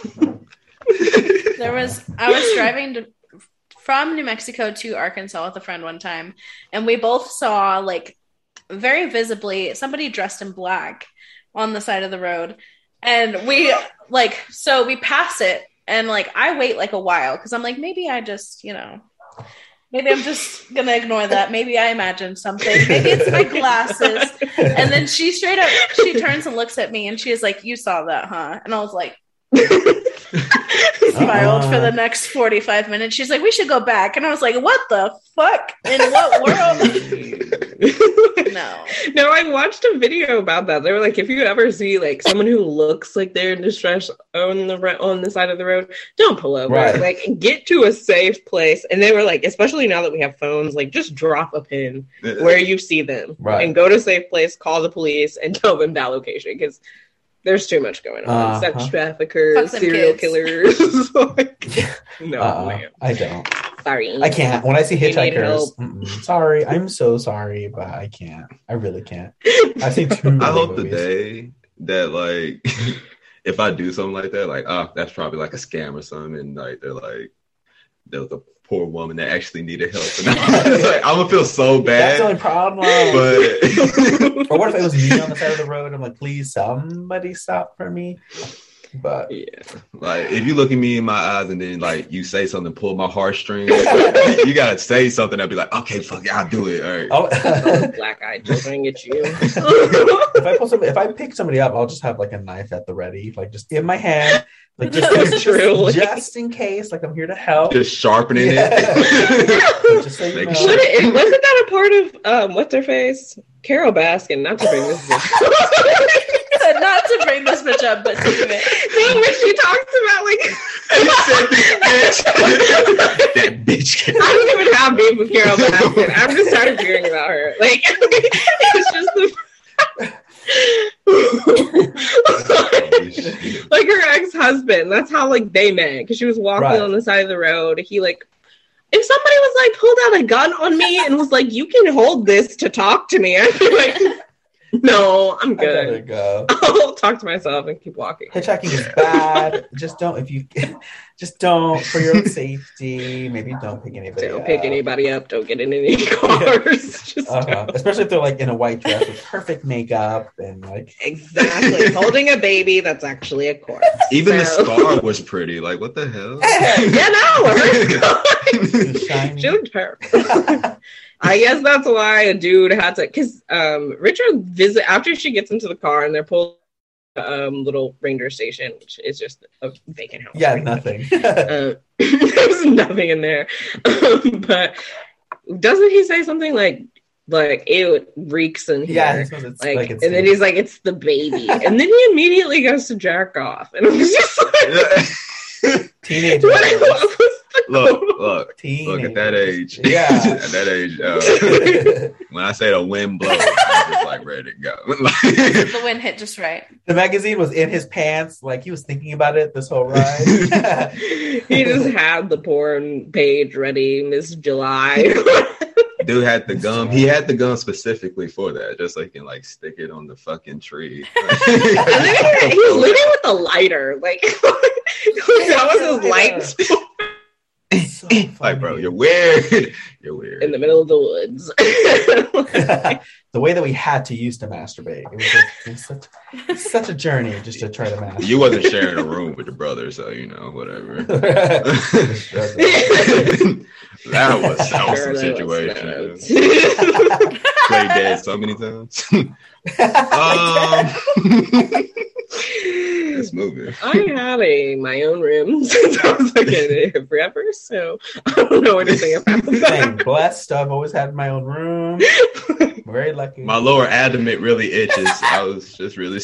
S4: There was I was driving to, from New Mexico to Arkansas with a friend one time, and we both saw like very visibly somebody dressed in black on the side of the road, and we like so we pass it, and like I wait like a while because I'm like maybe I just you know. Maybe I'm just gonna ignore that. Maybe I imagined something. Maybe it's my glasses. And then she straight up, she turns and looks at me, and she is like, "You saw that, huh?" And I was like, spiraled for the next forty-five minutes. She's like, "We should go back," and I was like, "What the fuck? In what world?" No.
S1: No, I watched a video about that. They were like, if you ever see like someone who looks like they're in distress on the ro- on the side of the road, don't pull over.
S3: Right.
S1: Like, get to a safe place. And they were like, especially now that we have phones, like just drop a pin where you see them
S3: Right.
S1: and go to a safe place, call the police, and tell them that location because there's too much going on.
S3: Uh-huh.
S1: Sex traffickers,
S4: Fuck them
S1: serial
S4: kids.
S1: killers. Like, no,
S3: Uh-uh.
S1: man.
S3: I don't.
S1: Sorry.
S3: I can't. When I see
S1: You need
S3: hitchhikers,
S1: help.
S3: mm-mm. sorry. I'm so sorry, but I can't. I really can't. I've seen too many
S5: I hope the
S3: movies.
S5: day that like if I do something like that, like oh, that's probably like a scam or something, and like they're like there was a poor woman that actually needed help, and I'm, like, I'm gonna feel so
S3: That's the only
S5: bad.
S3: problem.
S5: But
S3: Or what if it was me on the side of the road? I'm like, please, somebody stop for me. But
S1: Yeah.
S5: like if you look at me in my eyes and then like you say something, pull my heartstrings, you gotta say something. I'll be like, okay, fuck it, I'll do it. All right.
S3: oh,
S1: Oh, black-eyed children get you.
S3: if I pull somebody, if I pick somebody up, I'll just have like a knife at the ready, like just in my hand, like just,
S1: That's
S3: just,
S1: true.
S3: just in case. Like I'm here to help.
S5: Just sharpening
S3: Yeah.
S5: it.
S3: Just so you
S5: Make
S3: know.
S5: sure-
S1: Should it, wasn't that a part of um, what's her face? Carol Baskin, not to bring this
S4: Said not to bring this bitch up, but to do it.
S1: No, when she talks about like
S5: That bitch.
S1: I don't even have beef with Carol Baskin. I'm just tired of hearing about her. Like it's just the like her ex-husband. That's how like they met because she was walking
S3: Right.
S1: on the side of the road. He like if somebody was like pulled out a gun on me and was like, "You can hold this to talk to me," I'd be like, No, I'm
S3: I gotta
S1: good.
S3: go.
S1: I'll talk to myself and keep walking.
S3: Hitchhiking is bad. Just don't if you just don't for your own safety. Maybe don't pick anybody
S1: Don't
S3: up.
S1: pick anybody up. Don't get in any cars. Just
S3: Uh-huh. Especially if they're like in a white dress with perfect makeup and like
S1: exactly holding a baby that's actually a corpse.
S5: Even the
S1: So-
S5: scar was pretty. Like, what the hell?
S1: Yeah, no, her
S3: shiny.
S1: she looked terrible. I guess that's why a dude had to, because um, Richard visit after she gets into the car and they're pulled um little ranger station, which is just a vacant house.
S3: Yeah,
S1: right?
S3: nothing.
S1: Uh, there's nothing in there, um, but doesn't he say something like like it reeks in here?
S3: Yeah, he says it's
S1: like,
S3: like it's
S1: and then he's like, it's the baby, and then he immediately goes to jack off, and I'm just like,
S3: teenager.
S1: what, what was the
S5: Look, look,
S3: Teenagers.
S5: look at that age.
S3: Yeah.
S5: At that age, uh, when I say the wind blows, I'm just like ready to go. Like-
S4: The wind hit just right.
S3: The magazine was in his pants, like he was thinking about it this whole ride.
S1: He just had the porn page ready, Miss July.
S5: Dude had the gum. He had the gum specifically for that, just so he can like stick it on the fucking tree.
S1: And then he, he's leading with a lighter, like, like that was his light
S3: So
S5: Like,
S3: funny.
S5: bro, you're weird. You're weird.
S1: in the middle of the woods.
S3: The way that we had to use to masturbate. It was, just, it was such, such a journey just to try to masturbate.
S5: You wasn't sharing a room with your brother, so you know, whatever.
S3: That
S5: that was that was
S1: Sure,
S5: some
S1: that was
S5: situation.
S1: nuts.
S5: Played dead so many times. um, Let's move it.
S1: I had a my own room since I was like in forever, so I don't know anything about
S3: I'm
S1: that.
S3: blessed. I've always had my own room. Very lucky.
S5: My lower abdomen really itches. I was just really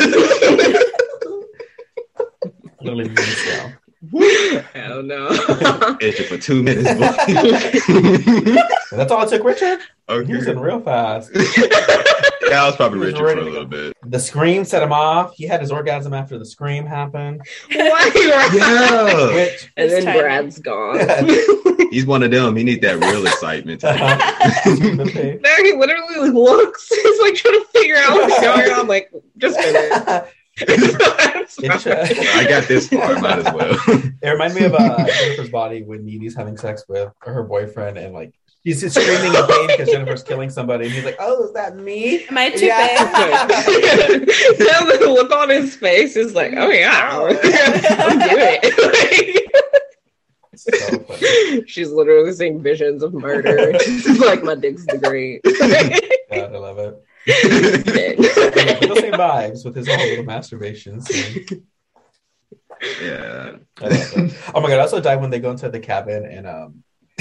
S3: Literally me, so.
S1: Hell no.
S5: itching for two minutes. boy.
S3: And that's all it took, Richard.
S5: Okay.
S3: He was in real fast.
S5: Yeah, I was probably
S3: He was
S5: Richard
S3: ready
S5: for a
S3: to
S5: little
S3: go.
S5: bit.
S3: The scream set him off. He had his orgasm after the scream happened.
S1: Why?
S5: Yeah.
S3: Which
S1: And then
S4: It's tiny.
S1: Brad's gone.
S5: He's one of them. He need that real excitement.
S3: uh-huh.
S1: There he literally looks. He's like trying to figure out what's going on. Like, just finish.
S3: It's, uh,
S5: I got this far. Might as well.
S3: It reminded me of uh, Jennifer's Body when Needy's having sex with her boyfriend, and like he's just screaming in pain because Jennifer's killing somebody, and he's like, "Oh, is that me?"
S4: Am I too
S3: Yeah.
S4: big?
S1: Now the look on his face is like, oh yeah, I'm doing it.
S3: So funny.
S1: She's literally seeing visions of murder. She's like, my dick's the great.
S3: God, I love it. Yeah, the same vibes with his whole little masturbation scene.
S5: Yeah.
S3: I love it. Oh my god! I also died when they go into the cabin, and um,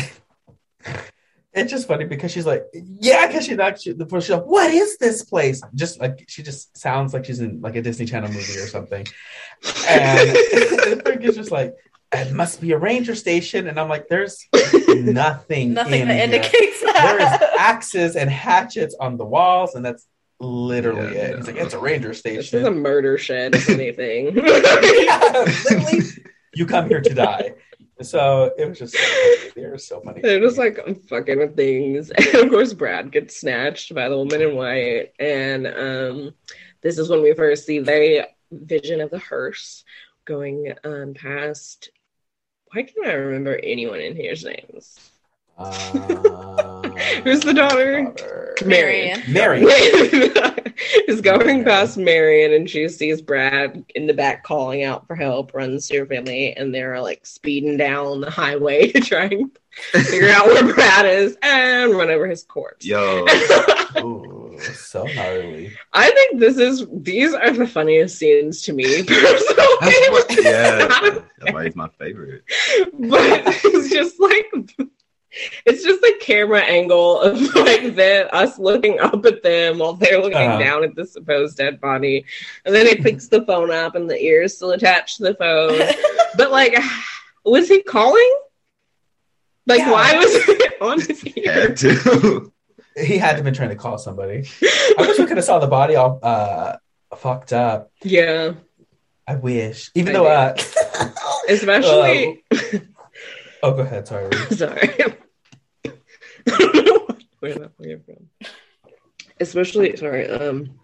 S3: it's just funny because she's like, yeah, because she's not. She, the first she's like, what is this place? Just like she just sounds like she's in like a Disney Channel movie or something, and Frank is just like, it must be a ranger station, and I'm like, there's nothing,
S4: Nothing
S3: in
S4: that
S3: here.
S4: indicates
S3: There is
S4: that.
S3: axes and hatchets on the walls, and that's literally
S5: Yeah,
S3: it.
S5: no.
S3: He's like, it's a ranger
S1: This
S3: station.
S1: is a murder shed, if anything.
S3: Yeah, literally, you come here to die. So it was just so funny. They were so funny.
S1: They're just like, I'm fucking with things. And of course, Brad gets snatched by the woman in white. And um, this is when we first see the vision of the hearse going um, past. Why can't I remember anyone in here's names?
S3: Uh,
S1: Who's the daughter?
S3: daughter?
S1: Marion.
S3: Marion.
S1: is going
S3: Marion.
S1: past Marion, and she sees Brad in the back calling out for help, runs to her family, and they're like speeding down the highway to try and figure out where Brad is and run over his corpse.
S5: Yo.
S3: Ooh, so gnarly.
S1: I think this is these are the funniest scenes to me personally.
S5: That's what,
S1: which is
S5: yeah.
S1: not-
S5: That's why he's my favorite.
S1: but it's just like it's just a camera angle of like then us looking up at them while they're looking
S3: Uh-huh.
S1: down at the supposed dead body, and then it picks the phone up and the ears still attached to the phone. But like, was he calling? Like,
S3: Yeah.
S1: why was it on his ear?
S5: Had to.
S3: He had to have been trying to call somebody. I wish we could have saw the body all uh, fucked up.
S1: Yeah,
S3: I wish. Even
S1: I
S3: though, uh,
S1: especially.
S3: oh, go ahead. Sorry.
S1: Sorry. I don't know where that came from. especially sorry, um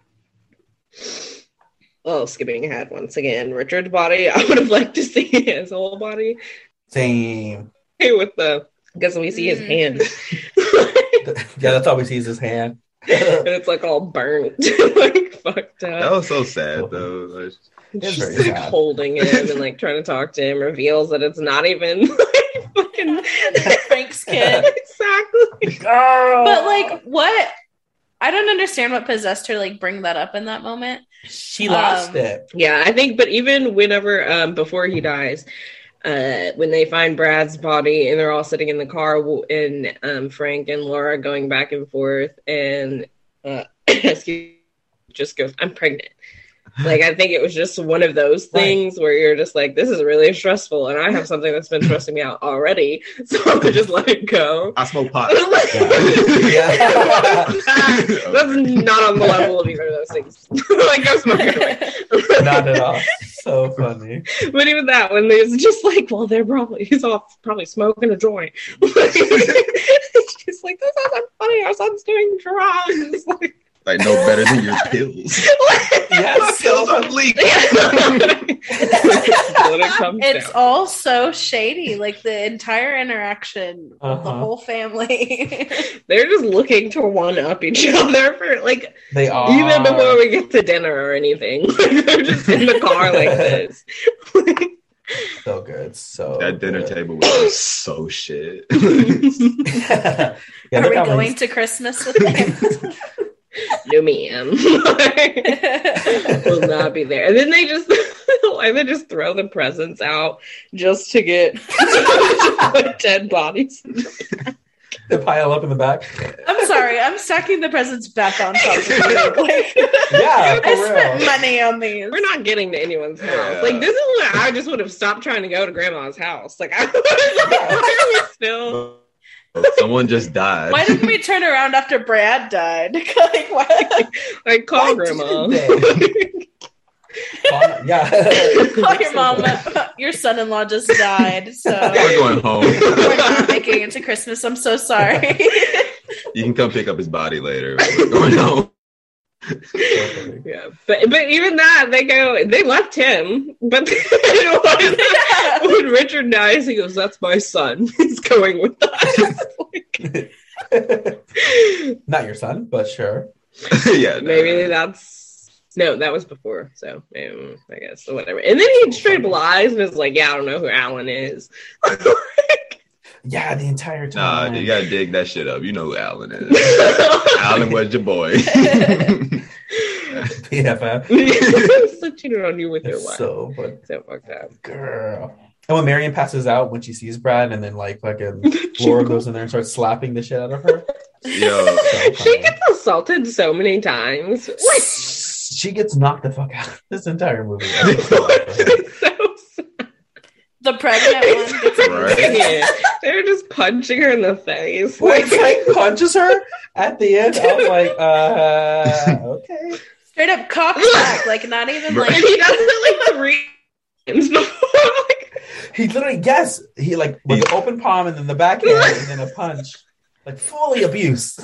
S1: well, skipping ahead once again, Richard's body. I would have liked to see his whole body.
S3: Same.
S1: With the because we see his
S4: Mm.
S1: hand.
S3: Yeah, that's all we see is his hand.
S1: And it's like all burnt, like fucked up.
S5: That was so sad though. Like,
S3: It's
S1: She's
S3: very
S1: like
S3: sad.
S1: holding him and like trying to talk to him, reveals that it's not even like fucking
S4: Frank's kid.
S1: exactly.
S4: But like, what? I don't understand what possessed her. Like, bring that up in that moment.
S3: She lost
S4: Um,
S3: it.
S1: Yeah, I think, but even whenever um before he dies, uh when they find Brad's body and they're all sitting in the car w- and um Frank and Laura going back and forth and uh excuse just goes, I'm pregnant. Like, I think it was just one of those things where you're just like, this is really stressful, and I have something that's been stressing me out already, so I'm gonna just let it go.
S5: I smoke pot.
S1: Like,
S3: Yeah.
S1: that- that's not on the level of either of those things. Like, go smoke a joint.
S3: Not at all. So funny.
S1: But even that, when there's just like, well, they're probably he's off probably smoking a joint. She's like, this isn't funny. Our son's doing drugs. Like,
S5: Like no better than your pills.
S3: Yes.
S5: My pills are leaking.
S4: It's all so shady. Like the entire interaction of the
S3: Uh-huh.
S4: whole family.
S1: They're just looking to one up each other for like
S3: They are.
S1: even before we get to dinner or anything. Like, they're just in the car like this.
S3: So good. So
S5: That dinner
S3: good.
S5: table was so shit.
S3: Yeah,
S4: Are
S3: they're
S4: we
S3: having-
S4: going to Christmas with them?
S1: No, ma'am. Will not be there. And then they just and they just throw the presents out just to get dead bodies.
S3: They pile up in the back.
S4: I'm sorry. I'm stacking the presents back on top of you. Like,
S3: Yeah, for
S4: I spent
S3: real.
S4: money on these.
S1: We're not getting to anyone's house.
S5: Yeah.
S1: Like, this is when I just would have stopped trying to go to grandma's house. Like, I was like, why are we still?
S5: Someone just died.
S4: Why didn't we turn around after Brad died? Like, why?
S1: Like, call
S3: Why
S1: grandma.
S3: didn't Yeah.
S4: Call your mom. Your son-in-law just died, so
S5: We're going home.
S4: we're not making it to Christmas. I'm so sorry.
S5: You can come pick up his body later. We're going home.
S1: Yeah, but but even that, they go, they left him, but when, when Richard dies, he goes, "That's my son. He's going with us." Like,
S3: Not your son, but sure.
S5: Yeah. no.
S1: maybe that's no, that was before. So um, I guess or whatever. And then he straight up lies and is like, "Yeah, I don't know who Alan is."
S3: Yeah, the entire
S5: Nah,
S3: time.
S5: you gotta dig that shit up. You know who Alan is. Alan was your boy.
S3: B F F.
S1: So cheated on you with your
S3: It's
S1: wife.
S3: so funny.
S1: So fucked up.
S3: Girl. And when Marion passes out when she sees Brad, and then like fucking Laura goes in there and starts slapping the shit out of her.
S5: Yo,
S1: She gets assaulted so many times. Like,
S3: She gets knocked the fuck out this entire movie.
S1: it's so sad.
S4: The pregnant one gets
S5: Right.
S1: Yeah, they're just punching her in the face.
S3: When
S1: Like,
S3: Frank punches her at the end, I was like, uh, okay.
S4: straight up cock back. Like not even
S1: and
S4: like
S1: he does it like three times before. Like,
S3: He literally, yes, he like with the open palm and then the backhand and then a punch. Like fully abuse.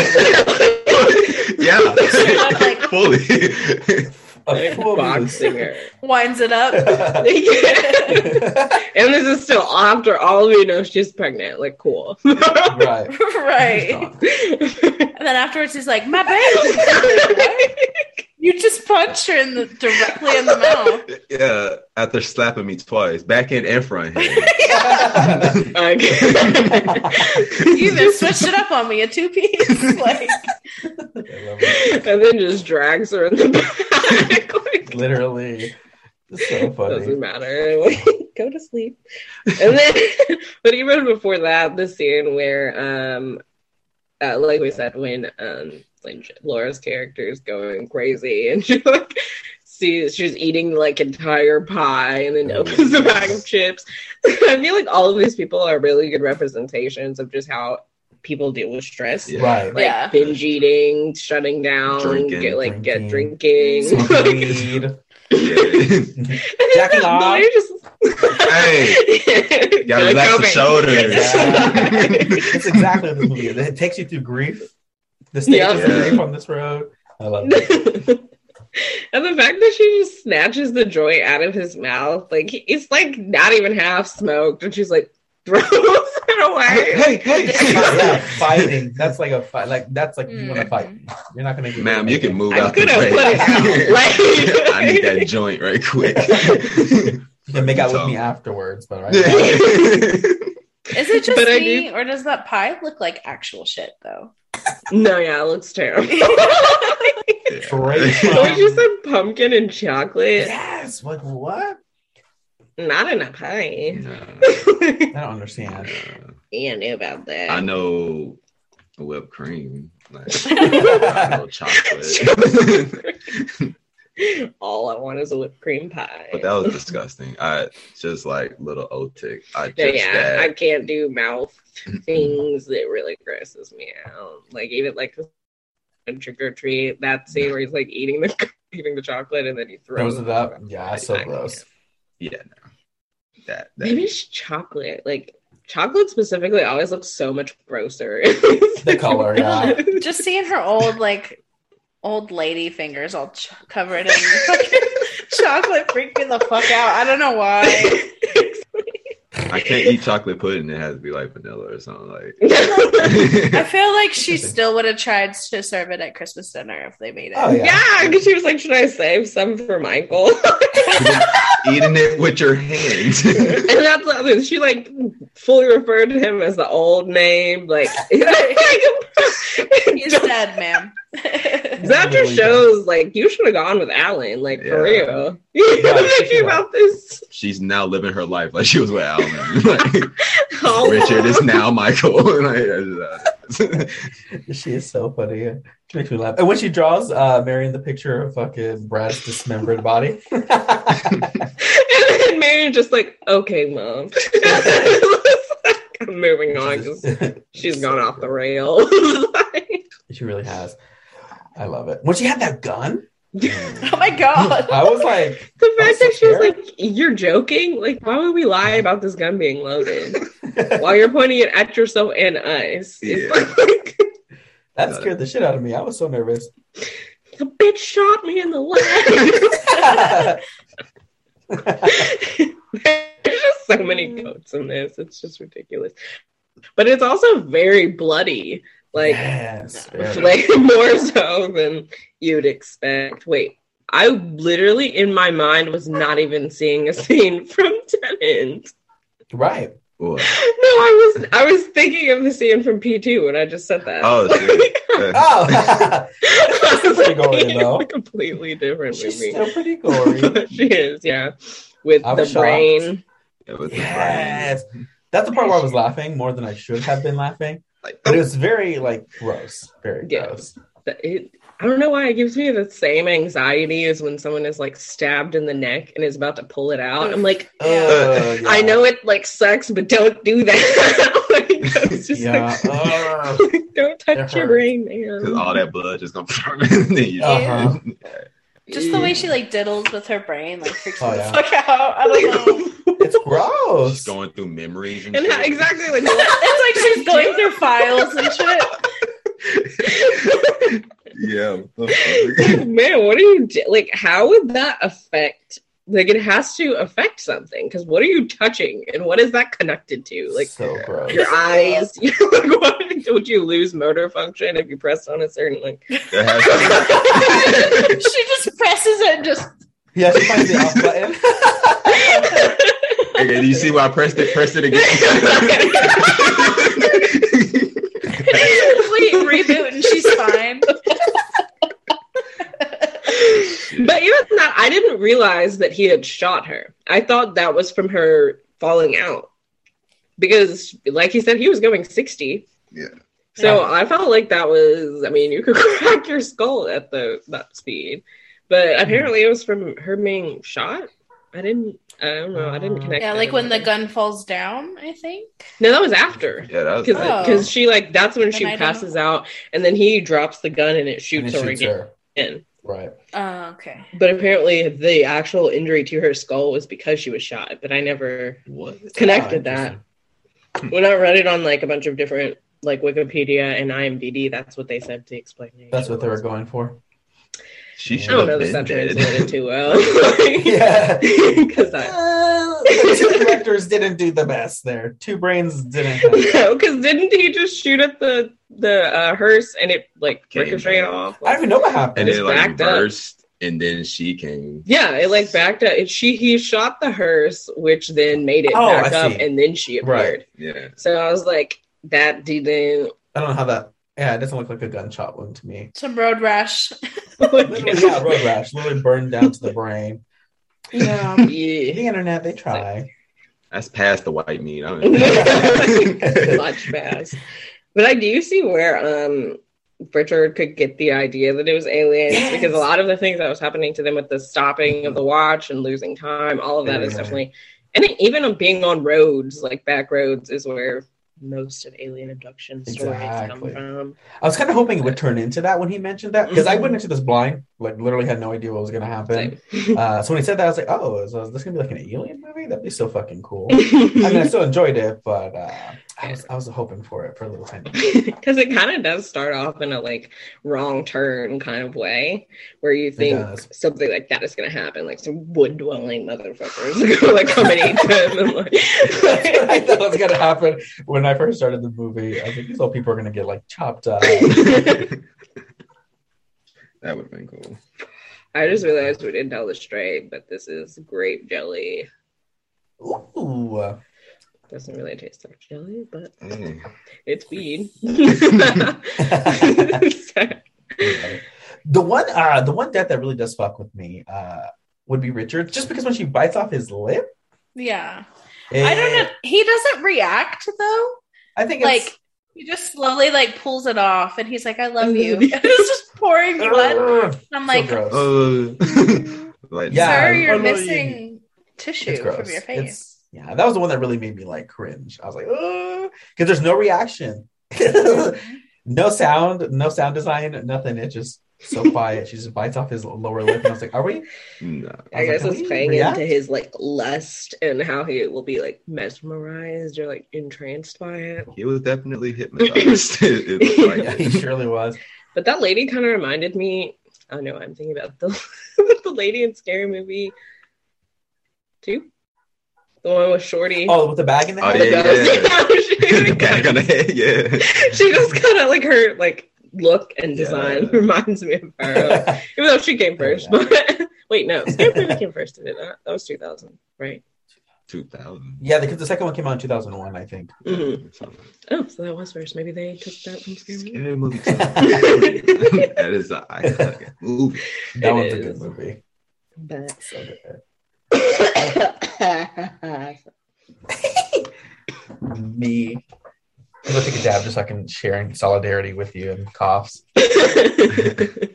S5: yeah,
S4: Like-
S5: fully.
S3: A
S1: like
S3: full
S1: boxing her.
S4: winds it up.
S3: abuse.
S1: And this is still after all of you know she's pregnant. Like, cool.
S3: Right.
S4: Right. And then afterwards he's like, my baby. What? You just punched her in the directly in the mouth.
S5: Yeah, after slapping me twice, backhand and front hand.
S1: Like,
S4: You even switched it up on me, a two piece. Like
S1: and then just drags her in the back. Like,
S3: Literally. It's so funny.
S1: doesn't matter. Like, go to sleep. And then, but even before that, the scene where, um, uh, like we said, when um, like Laura's character is going crazy and she like sees she's eating like entire pie and then opens a bag of chips. I feel like all of these people are really good representations of just how people deal with stress.
S5: Yeah.
S3: Right.
S1: Like
S4: Yeah.
S1: binge eating, shutting down,
S5: Drinking.
S1: get like get
S3: Drinking.
S1: drinking.
S3: Smoking weed.
S5: Yeah.
S3: Jacking off.
S1: No, you're just
S5: Hey, gotta relax the shoulders.
S3: Yeah. That's exactly what this movie is. It takes you through grief The stage
S1: Yeah.
S3: is safe on this road. I love it.
S1: And the fact that she just snatches the joint out of his mouth, like it's like not even half smoked, and she's like throws it away.
S5: Hey, hey,
S3: yeah,
S5: hey.
S3: fighting. That's like a fight. Like that's like you want to fight. You're not gonna. Get
S5: Ma'am, you can move
S1: I
S5: out the
S1: could've
S5: way.
S1: put it out, like-
S5: I need that joint right quick.
S3: You can make out with
S5: So-
S3: me afterwards, but right.
S5: Yeah.
S4: Is it just
S1: But I
S4: me,
S1: do-
S4: or does that pie look like actual shit though?
S1: No, yeah, it looks terrible.
S3: Great.
S1: When you said pumpkin and chocolate,
S3: Yes. Like what?
S1: not in a pie.
S5: No,
S3: I don't understand.
S5: no.
S1: Yeah, I knew about that.
S5: I know whipped cream. Like, I know chocolate.
S1: All I want is a whipped cream pie.
S5: But that was disgusting. I just like little otic. I just
S1: Yeah, yeah,
S5: that.
S1: I can't do mouth things. It really grosses me out. Like even like a trick or treat, that scene where he's like eating the eating the chocolate and then he throws
S3: Throws it up. Yeah, so
S1: I
S3: gross.
S1: can't.
S5: Yeah, no. That, that
S1: Maybe it's chocolate. Like chocolate specifically always looks so much grosser.
S3: The color, yeah.
S4: Just seeing her old like old lady fingers all ch- covered in fucking chocolate freaked me the fuck out. I don't know why.
S5: I can't eat chocolate pudding. It has to be like vanilla or something like.
S4: I feel like she still would have tried to serve it at Christmas dinner if they made it.
S3: Oh, yeah.
S1: Yeah, because she was like, "Should I save some for Michael?"
S5: Eating it with your hands.
S1: And that's the other. She like fully referred to him as the old name. Like,
S4: He's dead, ma'am.
S1: that
S3: Really
S1: just shows like you should have gone with Alan. Like for
S5: Yeah.
S1: real. You
S3: Yeah,
S1: know
S3: she
S1: thinking about this.
S5: She's now living her life like she was with Alan. Like,
S1: all
S5: Richard is
S1: along.
S5: now Michael. Like, that's just-
S3: She is so funny. She makes me laugh. And when she draws uh Marion the picture of fucking Brad's dismembered body.
S1: And then Marion just like, okay, mom. I'm moving on because she's gone off the rail.
S3: She really has. I love it. When she had that gun,
S4: Oh my god.
S3: I was like,
S1: The
S3: I was
S1: fact
S3: so
S1: that she was
S3: scared.
S1: like, you're joking? Like, why would we lie about this gun being loaded while you're pointing it at yourself and us? It's
S5: Yeah.
S1: like,
S3: that scared the shit out of me. I was so nervous.
S1: the bitch shot me in the leg. There's just so many quotes in this. It's just ridiculous. But it's also very bloody. Like,
S3: yes, very.
S1: like more so than you'd expect. Wait, I literally in my mind was not even seeing a scene from Tenant.
S3: Right.
S5: What?
S1: No, I was I was thinking of the scene from P two when I just said that.
S5: Oh, shit. Uh,
S3: Oh, that's pretty gory though.
S1: It's a completely different
S3: She's
S1: movie.
S3: still pretty gory.
S1: She is, yeah. With
S3: I
S1: the
S3: was shocked.
S1: brain.
S5: it was the
S3: Yes, that's the part where I was laughing more than I should have been laughing.
S5: brain.
S3: But it was very like gross, very
S1: Yeah.
S3: gross.
S1: It, I don't know why it gives me the same anxiety as when someone is like stabbed in the neck and is about to pull it out. I'm like,
S3: Uh, yeah.
S1: I know it like sucks, but don't do that. Like, it's just
S3: Yeah.
S1: like,
S3: Uh,
S1: don't touch
S3: It
S1: your
S3: hurts.
S1: brain,
S5: Because
S1: man.
S5: all that blood just gonna. then you
S3: Uh-huh.
S4: Just the way she like diddles with her brain, like freaks
S3: Oh,
S4: me
S3: yeah.
S4: the fuck out. I don't know.
S3: it's gross.
S5: Just going through memories and,
S1: And
S5: shit.
S1: how, exactly like
S4: It's like she's going through files and shit.
S5: Yeah. what the fuck?
S1: man, what are you do- like? How would that affect? Like, it has to affect something because what are you touching and what is that connected to? Like
S3: so gross.
S1: your eyes. You know, like, what, would you lose motor function if you pressed on a certain like?
S5: There has to be-
S4: She just presses it and just
S3: Yeah, she finds the off button.
S5: Okay, do you see why I pressed it? Pressed it
S4: complete reboot and she's fine.
S1: But even that, I didn't realize that he had shot her. I thought that was from her falling out because, like he said, he was going sixty.
S5: Yeah.
S1: So
S3: Yeah.
S1: I felt like that was. I mean, you could crack your skull at the that speed, but apparently it was from her being shot. I didn't. I don't know. I didn't connect.
S4: Yeah,
S1: that
S4: like when the
S1: together.
S4: gun falls down, I think.
S1: No, that was after.
S5: Yeah, that was
S1: Because
S4: Oh.
S1: she like that's when she
S4: Then I don't
S1: passes out, and then he drops the gun and it
S3: And
S1: shoots,
S3: it
S1: her
S3: shoots
S1: again.
S3: her.
S1: In.
S3: Right.
S4: Oh, okay.
S1: But apparently, the actual injury to her skull was because she was shot. But I never
S5: what?
S1: connected
S3: Oh,
S1: that. When I read it on like a bunch of different like Wikipedia and IMDb, that's what they said to explain it.
S3: That's what they were going for.
S5: She
S1: I
S5: should
S1: don't
S5: have
S1: know if
S5: been
S1: that
S5: dead.
S1: translated too well.
S3: Yeah.
S1: Because I.
S3: Uh, the two directors didn't do the best there. Two brains didn't have
S1: No, because didn't he just shoot at the the uh, hearse and it like
S5: Came
S1: ricocheted
S5: back.
S1: off?
S3: I don't even know what happened.
S5: And
S1: It's
S5: then it like
S1: backed up.
S5: reversed, and then she came.
S1: Yeah, it like backed up. It, she he shot the hearse, which then made it
S3: Oh,
S1: back
S3: I
S1: up,
S3: see.
S1: and then she appeared.
S5: Yeah.
S1: So I was like, that didn't.
S3: I don't know how that. Yeah, it doesn't look like a gunshot wound to me.
S4: Some road rash.
S3: Literally, yeah, road rash, literally burned down to the brain. Yeah, the
S1: Yeah.
S3: internet, they try.
S5: That's past the white meat. I don't know.
S1: Much fast. But I do see where um Richard could get the idea that it was aliens
S3: Yes.
S1: because a lot of the things that was happening to them with the stopping of the watch and losing time, all of that is
S3: Yeah.
S1: definitely, and it, even being on roads, like back roads, is where most of alien abduction stories
S3: Exactly.
S1: come from.
S3: I was kind of hoping it would turn into that when he mentioned that because I
S1: Mhm.
S3: went into this blind, like literally had no idea what was going to happen.
S1: Same.
S3: Uh, so when he said that, I was like, "Oh, is, is this going to be like an alien movie? That'd be so fucking cool." I mean, I still enjoyed it, but uh, I was I was hoping for it for a little tiny.
S1: Because it kind of does start off in a like wrong turn kind of way, where you think
S3: does.
S1: something like that is going to happen, like some wood dwelling motherfuckers are gonna like come and eat them. And, like,
S3: That's what I thought was going to happen when I first started the movie. I think these old people are going to get like chopped up.
S5: That would have been cool.
S1: I just realized we didn't tell the straight, but this is grape jelly.
S3: Ooh.
S1: Doesn't really taste like jelly, but
S5: Hey.
S1: it's weed.
S3: The one, uh, the one death that really does fuck with me, uh, would be Richard, just because when she bites off his lip,
S4: Yeah.
S3: it-
S4: I don't know. He doesn't react though.
S3: I think it's,
S4: Like he just slowly like pulls it off, and he's like, "I love you."
S1: Ugh.
S4: And it's just pouring blood.
S3: Ugh,
S4: I'm
S3: so
S4: like,
S3: gross.
S5: Uh, like,
S3: Yeah.
S4: "Sir,
S3: I
S4: you're
S3: know you-
S4: missing tissue
S3: It's gross.
S4: from your face."
S3: It's, yeah, that was the one that really made me like cringe. I was like, because there's no reaction, no sound, no sound design, nothing. It just so quiet. She just bites off his lower lip, and I was like, "Are we?"
S5: No.
S1: I guess
S3: was like,
S1: it's
S3: "Can we
S1: playing
S3: react?"
S1: into his like lust and how he will be like mesmerized or like entranced by it.
S5: He was definitely hypnotized. it, it looked like
S3: Yeah,
S5: it.
S3: he surely was.
S1: But that lady kind of reminded me. I know I'm thinking about the the lady in Scary Movie two, the one with Shorty.
S3: Oh, with the bag in the
S5: Oh,
S3: head.
S1: The
S5: yeah,
S1: ghost.
S5: yeah. The bag on the head, yeah.
S1: She just kind of like her like look and design
S5: Yeah.
S1: reminds me of her. Even though she came first,
S3: Yeah.
S1: but wait, no, Scary Movie came first, did it not? That was two thousand, right?
S5: two thousand.
S3: Yeah, because the second one came out in two thousand one, I think.
S1: Mhm.
S5: Something.
S1: Oh, so that was first. Maybe they took that from Scary Movie.
S5: Scary movie. two. That is an iconic movie.
S3: That
S1: It
S3: one's a
S1: is.
S3: good movie.
S1: But
S3: So good. Me. I'm gonna take a dab just so I can share in solidarity with you and coughs.
S1: but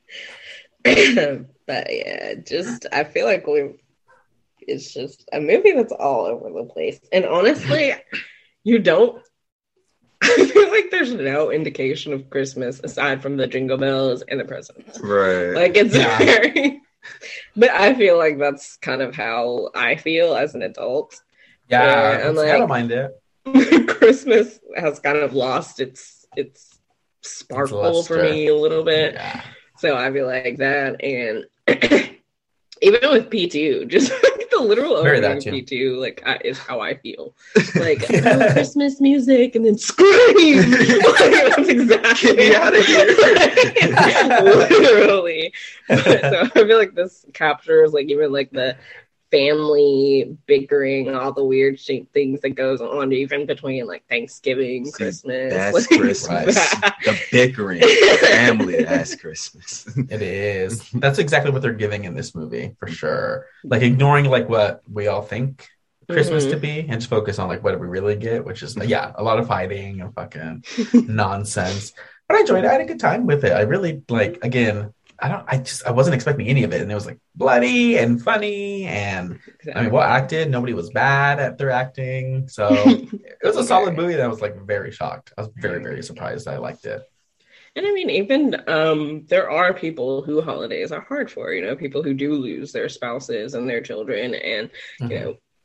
S1: yeah, just I feel like we it's just a movie that's all over the place. And honestly, you don't I feel like there's no indication of Christmas aside from the jingle bells and the presents.
S5: Right.
S1: Like it's
S3: Yeah.
S1: very but I feel like that's kind of how I feel as an adult.
S3: Yeah,
S1: Yeah, I'm
S3: I
S1: like-
S3: don't mind it.
S1: Christmas has kind of lost its its sparkle for
S3: luster.
S1: me a little bit.
S3: Yeah.
S1: So I feel like that, and even with P two, just like the literal
S3: Very
S1: opening
S3: that
S1: of
S3: too.
S1: P two, like I, is how I feel. Like oh, Christmas music, and then scream. Like, that's exactly
S5: Get me outta here.
S1: literally. So I feel like this captures like even like the family bickering, all the weird shit things that goes on even between like Thanksgiving,
S5: See,
S1: Christmas.
S5: That's
S1: like,
S5: Christmas.
S1: that.
S5: The bickering. The family. That's Christmas.
S3: It is. That's exactly what they're giving in this movie, for sure. Like ignoring like what we all think Christmas
S1: Mhm.
S3: to be and just focus on like what we really get, which is yeah, a lot of fighting and fucking nonsense. But I enjoyed it. I had a good time with it. I really like again, I don't I just I wasn't expecting any of it. And it was like bloody and funny and I mean well acted, nobody was bad at their acting. So it was a solid movie that I was like very shocked. I was very, very surprised I liked it.
S1: And I mean, even um, there are people who holidays are hard for, you know, people who do lose their spouses and their children. And, you know,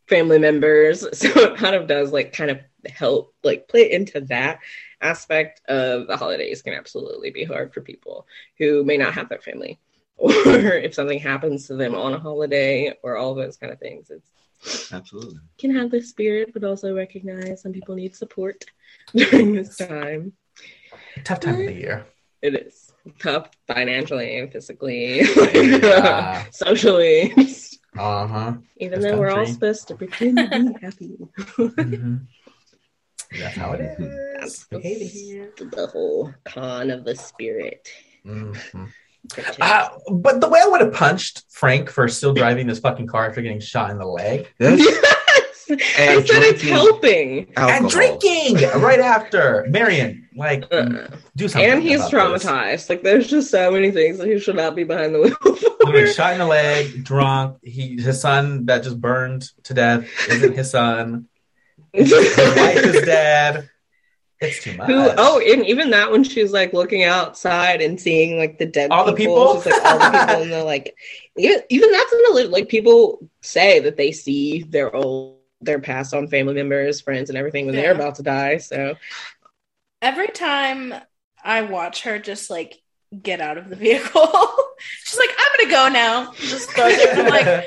S1: family members. So it kind of does like kind of help like play into that aspect of the holidays can absolutely be hard for people who may not have their family, or if something happens to them on a holiday or all those kind of things. It's
S5: Absolutely.
S1: can have the spirit, but also recognize some people need support during this time.
S3: Tough time of the year.
S1: It is tough financially and physically,
S3: Yeah.
S1: socially.
S3: Uh-huh.
S1: Even
S3: This
S1: though we're all
S3: country.
S1: supposed to pretend to be happy.
S3: hmm That's how it is.
S1: That's
S3: Behaving.
S1: the, the whole con of the spirit.
S3: Mm-hmm. Uh, but the way I would have punched Frank for still driving this fucking car after getting shot in the leg
S5: That's
S1: Yes! I said it's helping.
S5: alcohol.
S3: and drinking right after. Marion, like,
S1: Uh,
S3: do something.
S1: and he's
S3: about this.
S1: traumatized. Like, there's just so many things that he should not be behind the wheel
S3: Literally
S1: for.
S3: shot in the leg, drunk. He, his son that just burned to death isn't his son. His wife is dead. It's too much.
S1: Who? Oh, and even that when she's like looking outside and seeing like the dead
S3: All the
S1: people,
S3: people?
S1: she's like all the people, and they're like, even even that's in the lit- like people say that they see their old, their passed on family members, friends, and everything when they're
S4: Yeah.
S1: about to die. So
S4: Every time I watch her just like get out of the vehicle, she's like, I'm gonna go now. Just goes there, and I'm like,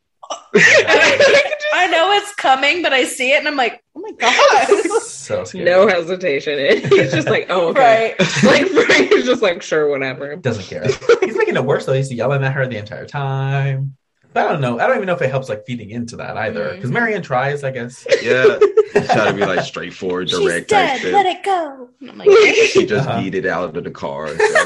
S4: I know it's coming, but I see it and I'm like, oh my god.
S3: so scary.
S1: no hesitation. And he's just like, oh okay.
S4: Right.
S1: Like Frank is just like, sure, whatever.
S3: Doesn't care. He's making it worse though. He's yelling at her the entire time. But I don't know. I don't even know if it helps like feeding into that either. Because Marianne tries, I guess.
S5: Yeah. Try to be like straightforward,
S4: She's
S5: direct type
S4: dead.
S5: shit.
S4: Let it go. And I'm like,
S5: She just
S3: Uh-huh.
S5: beat it out of the car.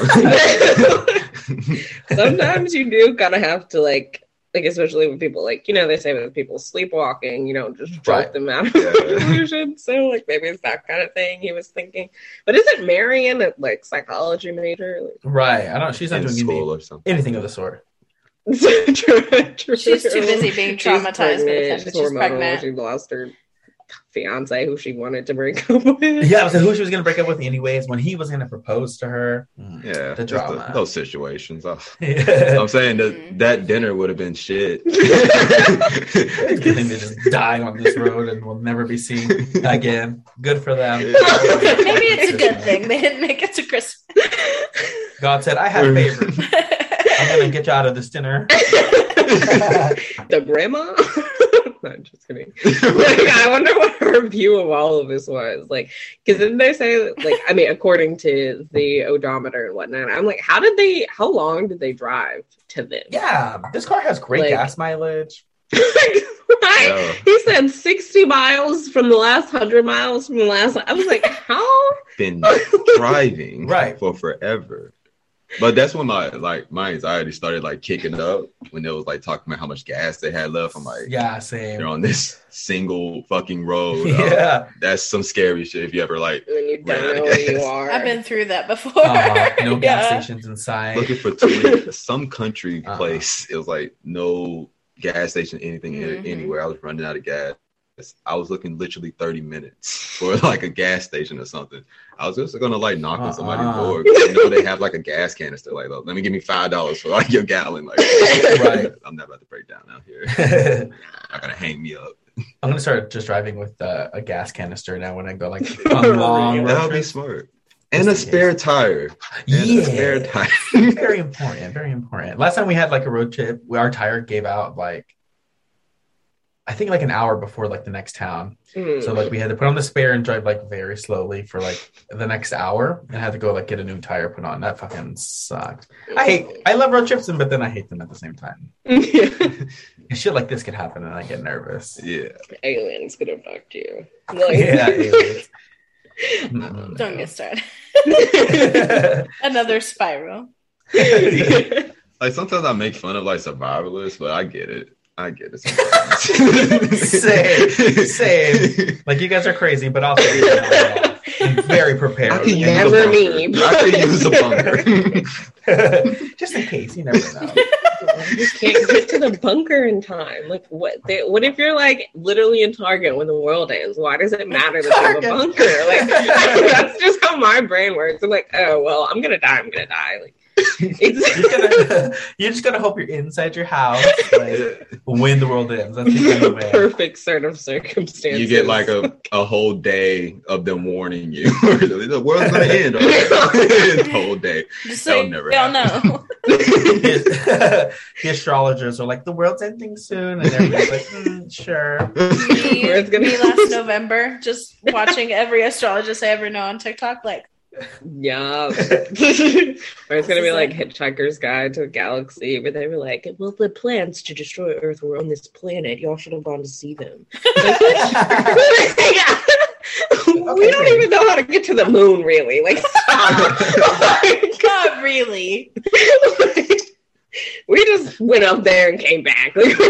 S5: So.
S1: Sometimes you do kind of have to like, like especially with people like, you know, they say with people sleepwalking, you don't just jolt
S3: Right.
S1: them out of
S5: Yeah.
S1: the illusion. So like maybe it's that kind of thing he was thinking. But isn't Marion a like psychology major? Like,
S3: Right. I don't. She's not
S5: In
S3: doing
S5: school
S3: anything,
S5: or something.
S3: anything of the sort.
S1: true, true.
S4: she's too busy being
S1: She's
S4: traumatized by the
S1: pregnant,
S4: fact that she's
S1: hormonal,
S4: pregnant.
S1: She lost her fiance who she wanted to break up with.
S3: Yeah, I was like, who she was going to break up with anyways when he was going to propose to her. Mm.
S5: Yeah,
S3: The
S5: just
S3: drama.
S5: those situations. Oh,
S3: Yeah.
S5: I'm saying that
S4: Mhm.
S5: that dinner would have been shit.
S3: It's good thing they just died on this road and will never be seen again. Good for them.
S4: Maybe it's a good thing they didn't make it to Christmas.
S3: God said, I have favor. I'm going to get you out of this dinner.
S1: The grandma? No, I'm just kidding. Like, I wonder what her view of all of this was. Like, because didn't they say, like, I mean, according to the odometer and whatnot, I'm like, how did they, how long did they drive to this?
S3: Yeah, this car has great
S1: Like-
S3: gas mileage.
S1: Right?
S5: Yeah.
S1: He said sixty miles from the last one hundred miles from the last. I was like, how?
S5: Been driving
S3: Right.
S5: for forever. But that's when my like my anxiety started like kicking up when they was like talking about how much gas they had left. I'm like,
S3: Yeah, same.
S5: they're on this single fucking road. Uh,
S3: Yeah.
S5: that's some scary shit. If you ever like
S1: And then you
S5: Ran out
S1: don't
S5: of
S1: know where you
S5: gas.
S1: are.
S4: I've been through that before.
S3: Uh-huh. No gas
S4: Yeah.
S3: stations in sight.
S5: looking for twenty, some country
S3: Uh-huh.
S5: place, it was like no gas station, anything
S4: Mhm.
S5: anywhere. I was running out of gas. I was looking literally thirty minutes for like a gas station or something. I was just gonna like knock on somebody's
S3: Uh-uh.
S5: door. You know they have like a gas canister. Like, look, let me give me five dollars for like your gallon. Like,
S3: Right.
S5: I'm not about to break down out here.
S3: I'm
S5: Not gonna hang me up.
S3: gonna start just driving with uh, a gas canister now when I go like on long road
S5: That would be
S3: trips.
S5: smart. And a
S3: Just in
S5: spare tire. And a spare
S3: Yeah,
S5: tire.
S3: very important. Very important. Last time we had like a road trip, our tire gave out like I think like an hour before like the next town.
S1: Mm.
S3: So like we had to put on the spare and drive like very slowly for like the next hour and had to go like get a new tire put on. That fucking sucked. I hate I love road trips, but then I hate them at the same time.
S1: Yeah.
S3: And shit like this could happen and I get nervous.
S5: Yeah.
S1: Aliens could abduct you. Like,
S3: Yeah, aliens. Mm-mm.
S4: Don't get started. Another spiral.
S5: Like sometimes I make fun of like survivalists, but I get it. I get it sometimes.
S3: Same, same. Like you guys are crazy, but also I'm very prepared.
S5: I can use
S1: Never
S5: a bunker.
S1: me.
S5: I can use a bunker.
S3: Just in case, you never know.
S1: You can't get to the bunker in time. Like, what? They, what if you're like literally in Target when the world ends? Why does it matter that you have a
S3: Target.
S1: bunker? Like, that's just how my brain works. I'm like, oh well, I'm gonna die. I'm gonna die. Like, Exactly.
S3: You're, gonna, you're just gonna hope you're inside your house, like when the world ends. That's the only way.
S1: Perfect set of circumstances.
S5: You get like a, a whole day of them warning you. The world's gonna end. The whole day.
S4: Just so
S5: That'll never
S4: y'all
S5: happen.
S4: know.
S3: the astrologers are like, the world's ending soon, and everybody's like, mm, sure.
S4: Me,
S1: Where it's gonna-
S4: me last November, just watching every astrologist I ever know on TikTok, like,
S1: Yeah. Or it's gonna be like Hitchhiker's Guide to the Galaxy, where they were like, well, the plans to destroy Earth were on this planet. Y'all should have gone to see them. Yeah. We don't even know how to get to the moon, really. Like, stop.
S4: not really.
S1: We just went up there and came back.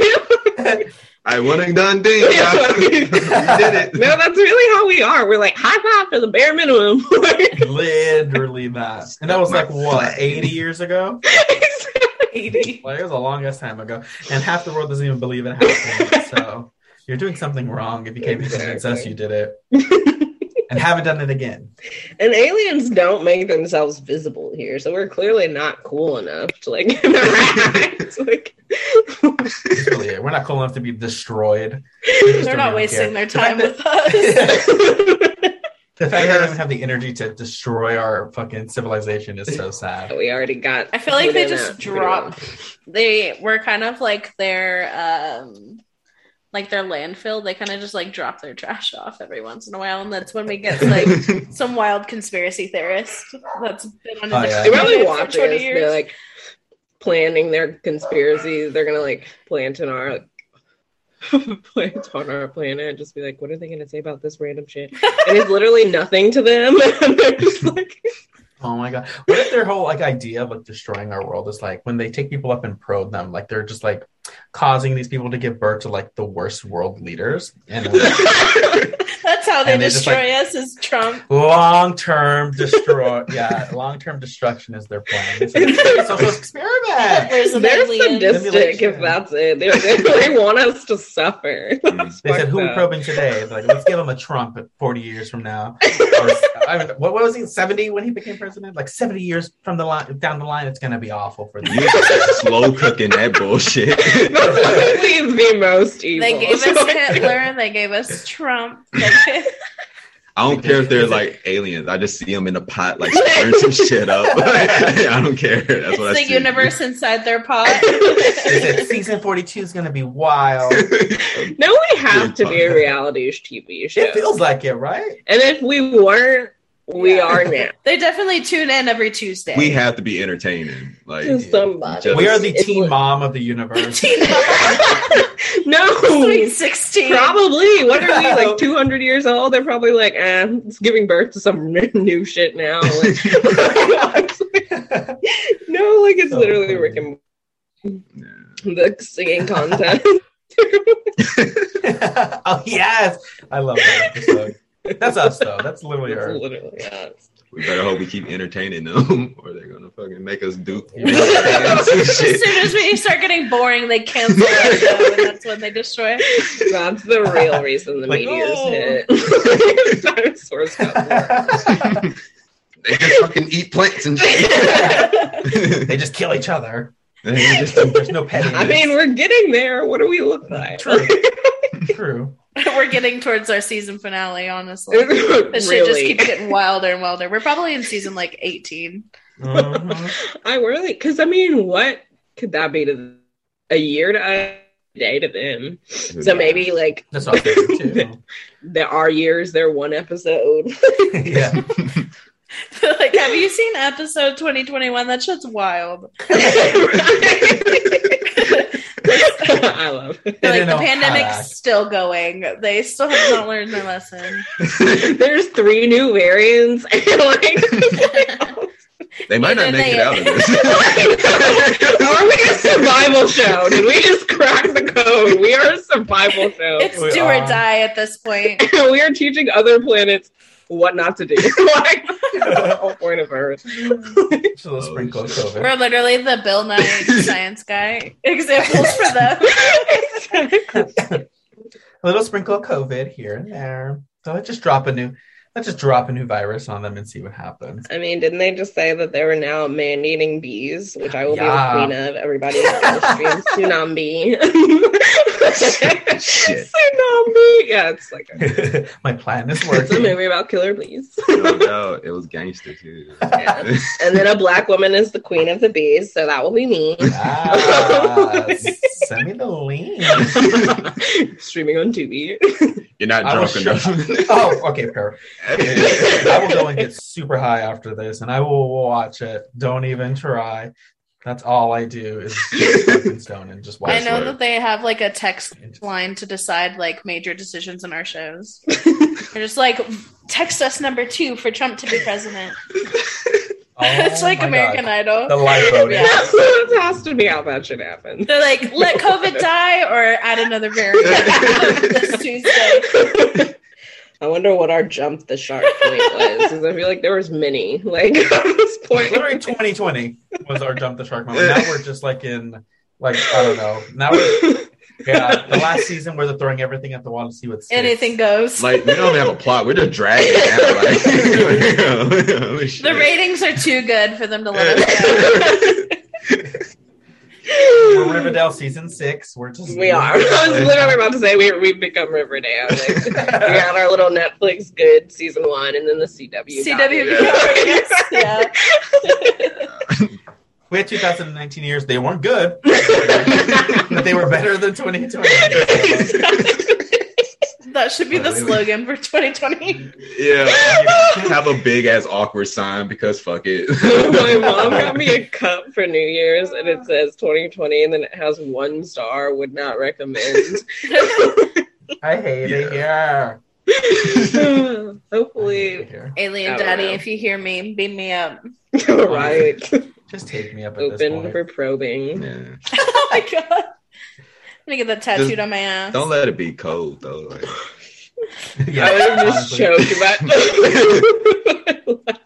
S5: I won and done thing. Yeah. You did it.
S1: No, that's really how we are. We're like, high five for the bare minimum.
S3: Literally that. And that was like, what, eighty years ago?
S4: eighty.
S3: Like, it was a long ass time ago. And half the world doesn't even believe it happened. So you're doing something wrong if you can't
S1: Exactly.
S3: convince us you did it. And haven't done it again.
S1: And aliens don't make themselves visible here, so we're clearly not cool enough to like interact. Like,
S3: That's really it. We're not cool enough to be destroyed.
S4: They're not wasting their time with us.
S3: The fact that they don't even have the energy to destroy our fucking civilization is so sad.
S1: we already got.
S4: I feel like they
S1: put in
S4: just
S1: that
S4: drop. They were kind of like their, um, like their landfill. They kind of just like drop their trash off every once in a while, and that's when we get like some wild conspiracy theorist that's been on a
S3: Oh, yeah.
S1: They
S4: different
S1: probably
S4: planet
S1: watch
S4: for twenty
S1: us.
S4: years.
S1: They're like planning their conspiracies. They're gonna like plant in our plant on our planet and just be like, what are they gonna say about this random shit? And it's literally nothing to them. And they're just like,
S3: Oh my god! What if their whole like idea of like destroying our world is like when they take people up and probe them, like they're just like causing these people to give birth to like the worst world leaders, and
S4: That's how they
S3: And they just,
S4: destroy
S3: like-
S4: us, is Trump.
S3: long term destroy. Yeah, long term destruction is their plan. It's like a social experiment.
S4: There's an
S1: they're
S4: alien.
S1: sadistic if that's it. They, they, they want us to suffer. That's
S3: They said,
S1: fucked
S3: "Who are we
S1: up.
S3: probing today?" They're like, let's give him a Trump at forty years from now. Or, I mean, what, what was he? Seventy when he became president? Like seventy years from the line down the line, it's gonna be awful for them.
S5: You slow cooking that bullshit.
S1: That's literally the most evil.
S4: They gave us Hitler. They gave us Trump. They gave-
S5: I don't care if they're like aliens. I just see them in a pot, like stirring some shit up. I don't care. That's
S4: it's
S5: what I
S4: the
S5: see.
S4: universe inside their pot.
S3: They said season forty-two is gonna be wild.
S1: No, we have to be a reality T V show.
S3: It feels like it, right?
S1: And if we weren't, we
S4: Yeah.
S1: are now.
S4: They definitely tune in every Tuesday.
S5: We have to be entertaining. Like
S1: Just somebody.
S5: Just-
S3: We are the
S1: It's
S3: teen
S1: what-
S3: mom of the universe.
S1: No,
S4: Sweet sixteen.
S1: probably. What are we, like two hundred years old? They're probably like, eh, it's giving birth to some new shit now. Like, no, like it's
S3: So
S1: literally
S3: funny.
S1: Rick and the singing contest.
S3: Oh yes, I love that episode. That's us though. That's literally
S1: It's
S3: our.
S1: literally us.
S5: we better hope we keep entertaining them, or they're gonna fucking make us do
S3: Yeah.
S4: As soon as we start getting boring, they cancel our show, and that's when they destroy.
S1: That's the real reason the
S3: Like,
S1: meteors
S3: oh.
S1: hit. Dinosaurs got born.
S5: They just fucking eat plants and shit.
S3: They just kill each other.
S5: They just-
S3: There's no petty.
S1: I mean, we're getting there. What do we look like?
S3: True. True.
S4: We're getting towards our season finale, honestly. This shit just
S1: Really.
S4: keeps getting wilder and wilder. We're probably in season like eighteen.
S3: Mhm.
S1: I really, because I mean, what could that be to a year to a day to them? So maybe like
S3: That's all fair too.
S1: there are years, they're one episode.
S3: Yeah.
S4: Like, have you seen episode twenty twenty-one? That shit's wild.
S1: I love it.
S4: Like,
S3: didn't know
S4: the
S3: how to
S4: pandemic's
S3: act.
S4: still going. They still have not learned their lesson.
S1: There's three new variants, and like,
S5: They might not
S4: Either
S5: make
S4: they-
S5: it out of this.
S1: are we a survival show? Did we just crack the code? We are a survival show.
S4: It's
S3: We
S4: do
S3: are.
S4: or die at this point.
S1: We are teaching other planets what not to do. Like, that's the whole point of Earth.
S3: Just a little
S5: Oh,
S3: sprinkle of
S5: shit.
S3: COVID.
S4: We're literally the Bill Nye science guy examples for them.
S3: A little sprinkle of COVID here and there. So let's just drop a new let's just drop a new virus on them and see what happens.
S1: I mean, didn't they just say that they were now man-eating bees, which I will
S3: Yeah.
S1: be the queen of. Everybody in the stream, Tsunami.
S5: Shit.
S1: Tsunami. Yeah, it's like a,
S3: My plan is
S1: it's a
S3: working.
S1: movie about killer bees.
S5: No doubt. It was gangster too.
S1: Yeah. And then a black woman is the queen of the bees, so that will be me.
S3: Ah, send me the link.
S1: Streaming on Tubi.
S5: You're not
S3: I will
S5: drunk enough.
S3: Oh, okay, fair. I will go and get super high after this, and I will watch it. Don't even try. That's all I do is just fucking stone and just watch.
S4: I know
S5: swear.
S4: that they have like a text line to decide like major decisions in our shows. They're just like, text us number two for Trump to be president.
S3: Oh
S4: It's like
S3: my
S4: American
S3: God.
S4: Idol.
S3: The live voting.
S4: Yeah.
S1: It has to be how that should happen.
S4: They're like, let COVID die or add another variant this Tuesday.
S1: I wonder what our jump the shark point was, because I feel like there was many. Like at this point,
S3: Literally twenty twenty was our jump the shark moment. Now we're just like in, like, I don't know. Now we're, yeah, the last season where they're throwing everything at the wall to see what sticks.
S4: Anything goes.
S5: Like, we don't even have a plot. We're just dragging it out. Like, holy shit.
S4: The ratings are too good for them to let us go.
S3: We're Riverdale season six. We're just
S1: we are. I was literally about to say we we've become Riverdale. Like, we had our little Netflix good season one, and then the C W.
S4: C
S1: got
S4: W
S1: it.
S4: yeah.
S3: We had two thousand nineteen years. They weren't good, but they were better than twenty twenty.
S4: That should be the slogan for twenty twenty.
S5: Yeah. Have a big ass awkward sign because fuck it.
S1: My mom got me a cup for New Year's, and it says twenty twenty, and then it has one star. Would not recommend.
S3: I hate it here.
S1: Hopefully,
S3: I hate it here.
S4: Alien
S1: I don't
S4: Daddy,
S1: know.
S4: if you hear me, beam me up.
S1: right.
S3: Just take me up at this
S1: Open
S3: point.
S1: for probing.
S5: Yeah.
S4: Oh my god. I'm gonna get that tattooed
S5: Just
S4: on my ass.
S5: Don't let it be cold though. Like,
S3: Yeah,
S1: I would have just
S3: honestly.
S1: choked about.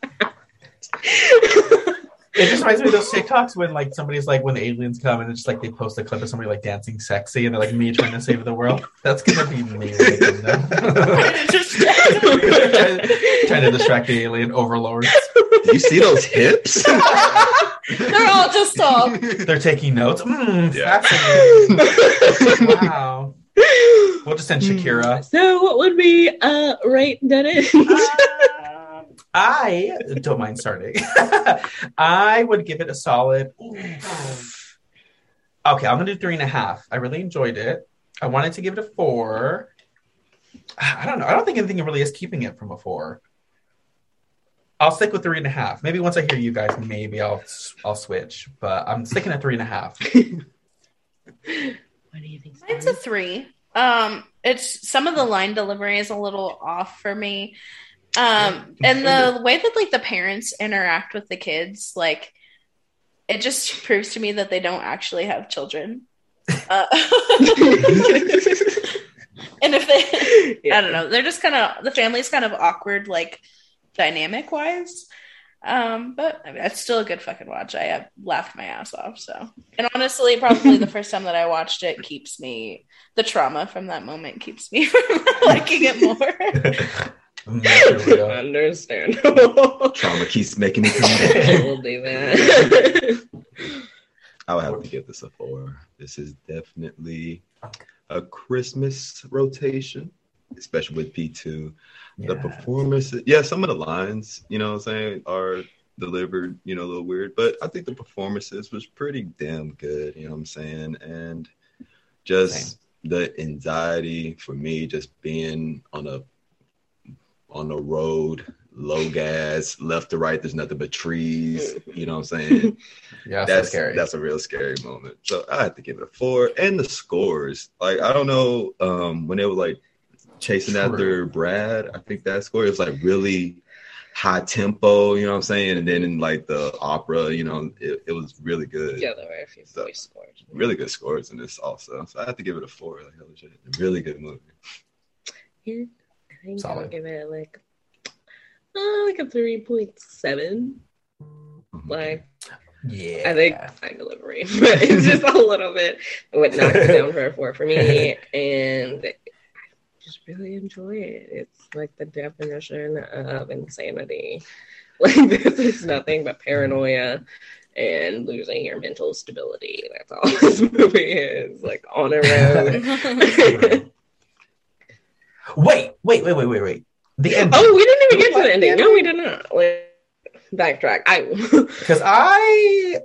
S3: It just reminds me of those TikToks when like somebody's like when the aliens come and it's just like they post a clip of somebody like dancing sexy and they're like me trying to save the world. That's gonna be me making them.
S4: Just
S3: trying, trying to distract the alien overlords.
S5: do you see those hips?
S4: they're all just all.
S3: They're taking notes. Mm,
S5: Yeah.
S3: fascinating. Wow. We'll just send Shakira.
S1: So, what would be uh rate Dennis?
S4: Um,
S3: I don't mind starting. I would give it a solid. Okay, I'm gonna do three and a half. I really enjoyed it. I wanted to give it a four. I don't know. I don't think anything really is keeping it from a four. I'll stick with three and a half. Maybe once I hear you guys, maybe I'll I'll switch. But I'm sticking at three and a half.
S1: What do you think?
S4: Mine's a three. Um, it's some of the line delivery is a little off for me. Um, and the way that like the parents interact with the kids, like it just proves to me that they don't actually have children. Uh, and if they,
S1: Yeah.
S4: I don't know, they're just kind of the family's kind of awkward, like dynamic wise. Um, but I mean, it's still a good fucking watch. I have laughed my ass off. So, and honestly, probably the first time that I watched it keeps me the trauma from that moment keeps me from liking it more.
S3: Mm, here we go.
S1: Understandable.
S5: Trauma keeps making me come back.
S1: We'll do that.
S5: I would have to give this a four. This is definitely a Christmas rotation, especially with P two. The
S3: Yeah.
S5: performances, yeah, some of the lines, you know what I'm saying, are delivered, you know, a little weird, but I think the performances was pretty damn good, you know what I'm saying? And just
S3: Same.
S5: the anxiety for me just being on a on the road, low gas, left to right, there's nothing but trees, you know what I'm saying?
S3: Yeah,
S5: that's
S3: so scary.
S5: That's a real scary moment. So I have to give it a four. And the scores, like I don't know, um, when they were like chasing
S3: True.
S5: after Brad, I think that score was like really high tempo, you know what I'm saying? And then in like the opera, you know, it, it was really good.
S1: Yeah, there were a few
S5: So-
S1: voice scores.
S5: Really good scores in this also. So I have to give it a four. Like legit, really good movie.
S1: Yeah, I think I'll
S3: Solid.
S1: give it like uh, like a three point seven.
S5: Mhm.
S1: Like
S3: Yeah.
S1: I think my delivery, but it's just a little bit. It would knock it down for a four for me, and I just really enjoy it. It's like the definition of insanity. Like, this is nothing but paranoia and losing your mental stability. That's all this movie is. Like, on a road.
S3: Wait, wait, wait, wait, wait, wait. The ending.
S1: Oh, we didn't even get to the ending. No, we did not. Like, backtrack. I
S3: because I,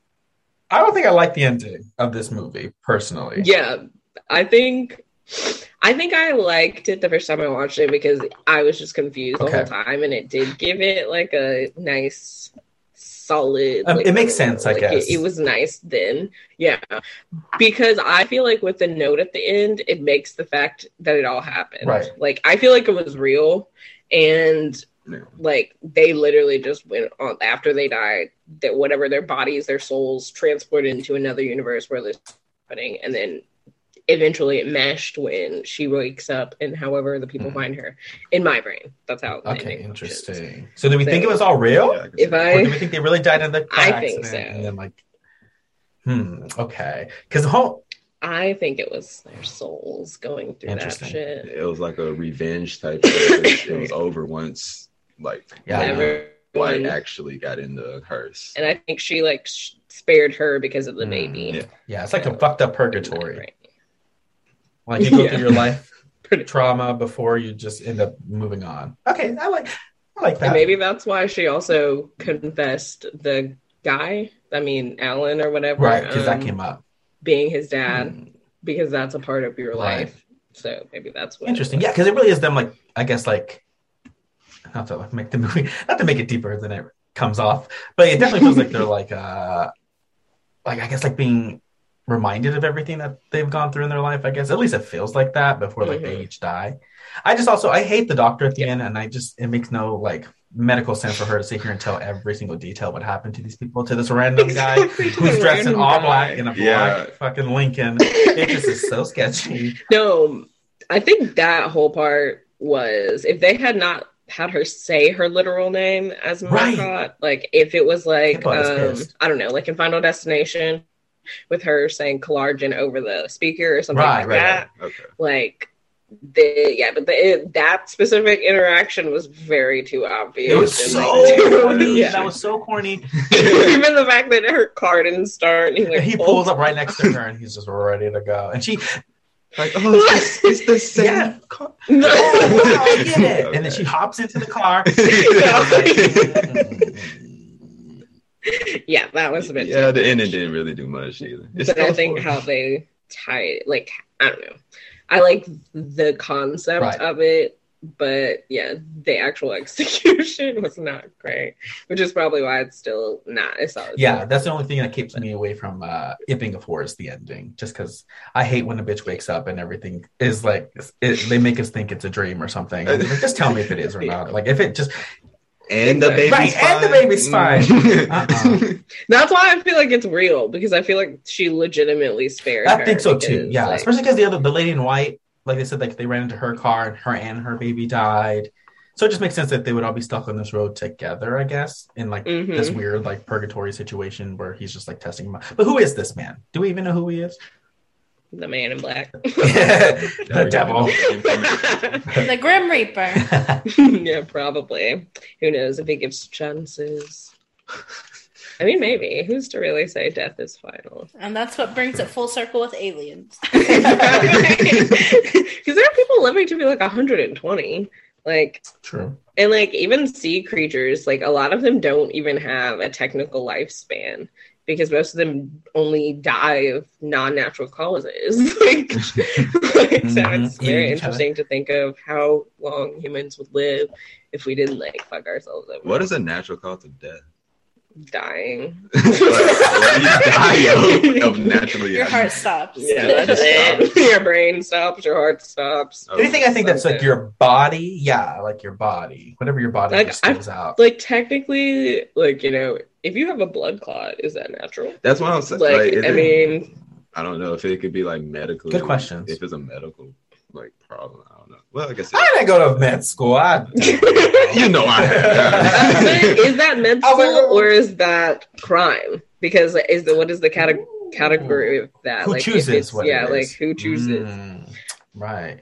S3: I don't think I like the ending of this movie personally.
S1: Yeah, I think, I think I liked it the first time I watched it because I was just confused
S3: Okay.
S1: the whole time, and it did give it like a nice, solid.
S3: Um,
S1: like,
S3: it makes sense, I
S1: like,
S3: guess.
S1: It, it was nice then, yeah, because I feel like with the note at the end, it makes the fact that it all happened.
S3: Right.
S1: Like, I feel like it was real, and
S5: Yeah.
S1: like they literally just went on after they died, that whatever their bodies, their souls transported into another universe where this is happening, and then eventually it meshed when she wakes up and however the people
S3: Mhm.
S1: find her. In my brain, that's how the
S3: Okay,
S1: ending functions.
S3: interesting. So do we
S1: So-
S3: think it was all real?
S5: Yeah, I can
S1: If
S5: see
S1: I-
S3: Or do we think they really died in the car
S1: I think
S3: accident?
S1: so.
S3: And then like, hmm, okay. Because the whole
S1: I think it was their souls going through that
S3: Interesting.
S1: shit.
S5: it was like a revenge type of it was over once like
S3: Yeah.
S1: Everyone-
S5: White actually got into hers.
S1: And I think she like sh- spared her because of the
S3: Mm,
S1: baby.
S5: yeah.
S3: yeah, it's like a fucked up purgatory.
S1: Right.
S3: Like you go
S1: Yeah.
S3: through your life
S1: Pretty-
S3: trauma before you just end up moving on. Okay, I like I like that.
S1: And maybe that's why she also confessed the guy, I mean, Alan or whatever,
S3: right, because that
S1: um,
S3: came up.
S1: being his dad,
S3: Hmm.
S1: because that's a part of your
S3: Right.
S1: life. So maybe that's what.
S3: Interesting. Yeah, because it really is them like I guess like not to make the movie not to make it deeper than it comes off, but it definitely feels like they're like uh like I guess like being reminded of everything that they've gone through in their life. I guess at least it feels like that before like they
S1: Mhm.
S3: each die. I just also I hate the doctor at the
S1: Yeah.
S3: end, and I just it makes no like medical sense for her to sit here and tell every single detail what happened to these people to this random guy
S1: Exactly, to
S3: who's
S1: the
S3: dressed in
S1: random
S3: all
S1: guy.
S3: black in a black
S5: Yeah.
S3: fucking Lincoln. It just is so sketchy.
S1: No, I think that whole part was if they had not had her say her literal name as
S3: Right.
S1: Marcotte, like if it was like
S3: People was
S1: um,
S3: pissed.
S1: I don't know, like in Final Destination with her saying Kalarjan over the speaker or something
S3: Right,
S1: like
S3: right,
S1: that,
S5: Okay.
S1: like the yeah, but the, it, that specific interaction was very too obvious.
S3: It was
S1: and,
S3: so
S1: like,
S3: corny.
S1: yeah.
S3: That was so corny.
S1: Even the fact that her car didn't start, and he like
S3: And he pulls up right next to her, and he's just ready to go. And she,
S5: Like, oh, it's the, it's the same
S3: Yeah.
S5: car.
S3: oh, wow, I get it.
S5: Okay.
S3: And then she hops into the car.
S1: Yeah, that was a bit.
S5: Yeah, the ending didn't really do much either. It's
S1: But I
S5: still
S1: think
S5: fun.
S1: how they tie it, like, I don't know. I like the concept
S3: Right.
S1: of it, but yeah, the actual execution was not great, which is probably why it's still not as solid.
S3: Yeah, that's the only thing that keeps me away from uh, it being a four is the ending. Just because I hate when a bitch wakes up and everything is like, it, they make us think it's a dream or something. I'm like, just tell me if it is or not. Like, if it just,
S5: And the baby's
S3: Right,
S5: fine.
S3: and the baby's fine. Uh-uh.
S1: That's why I feel like it's real, because I feel like she legitimately spared her.
S3: I think so too.
S1: because,
S3: Yeah,
S1: like,
S3: especially because the other, the lady in white, like they said, like they ran into her car and her and her baby died. So it just makes sense that they would all be stuck on this road together, I guess, in like
S1: Mhm.
S3: this weird like purgatory situation where he's just like testing him out. But who is this man? Do we even know who he is?
S1: the man in black.
S3: The devil.
S4: The Grim Reaper.
S1: Yeah, probably. Who knows if he gives chances. I mean, maybe. Who's to really say death is final?
S4: And that's what brings it full circle with aliens.
S1: Because there are people living to be like one hundred twenty. Like,
S3: True.
S1: and like even sea creatures, like a lot of them don't even have a technical lifespan because most of them only die of non-natural causes. like, like, so
S3: Mhm.
S1: it's very
S3: Yeah,
S1: interesting to think of how long humans would live if we didn't like fuck ourselves over.
S5: What is a natural cause of death?
S1: Dying?
S5: What- what do you die of, of naturally?
S4: Your heart stops.
S1: Yeah, that's it. Your brain stops, your heart stops.
S5: Oh,
S3: Anything I think that's like
S1: something.
S3: your body, yeah, like your body, whatever your body
S1: Like,
S3: just
S1: I-
S3: gives out.
S1: Like technically, like, you know, if you have a blood clot, is that natural?
S5: That's what I'm saying.
S1: Like,
S5: Like, is
S1: I
S5: it-
S1: mean,
S5: I don't know if it could be like medical.
S3: Good questions.
S5: If it's a medical like problem, I don't know. Well, I guess it,
S3: I didn't go to med school. I,
S5: you know I have.
S1: is that med
S3: I was like,
S1: school
S3: oh.
S1: or is that crime? Because is the what is the cate- category of that?
S3: Who
S1: like, if
S3: chooses
S1: it's-
S3: what
S1: Yeah,
S3: it
S1: like
S3: is?
S1: who chooses?
S3: Mm, right.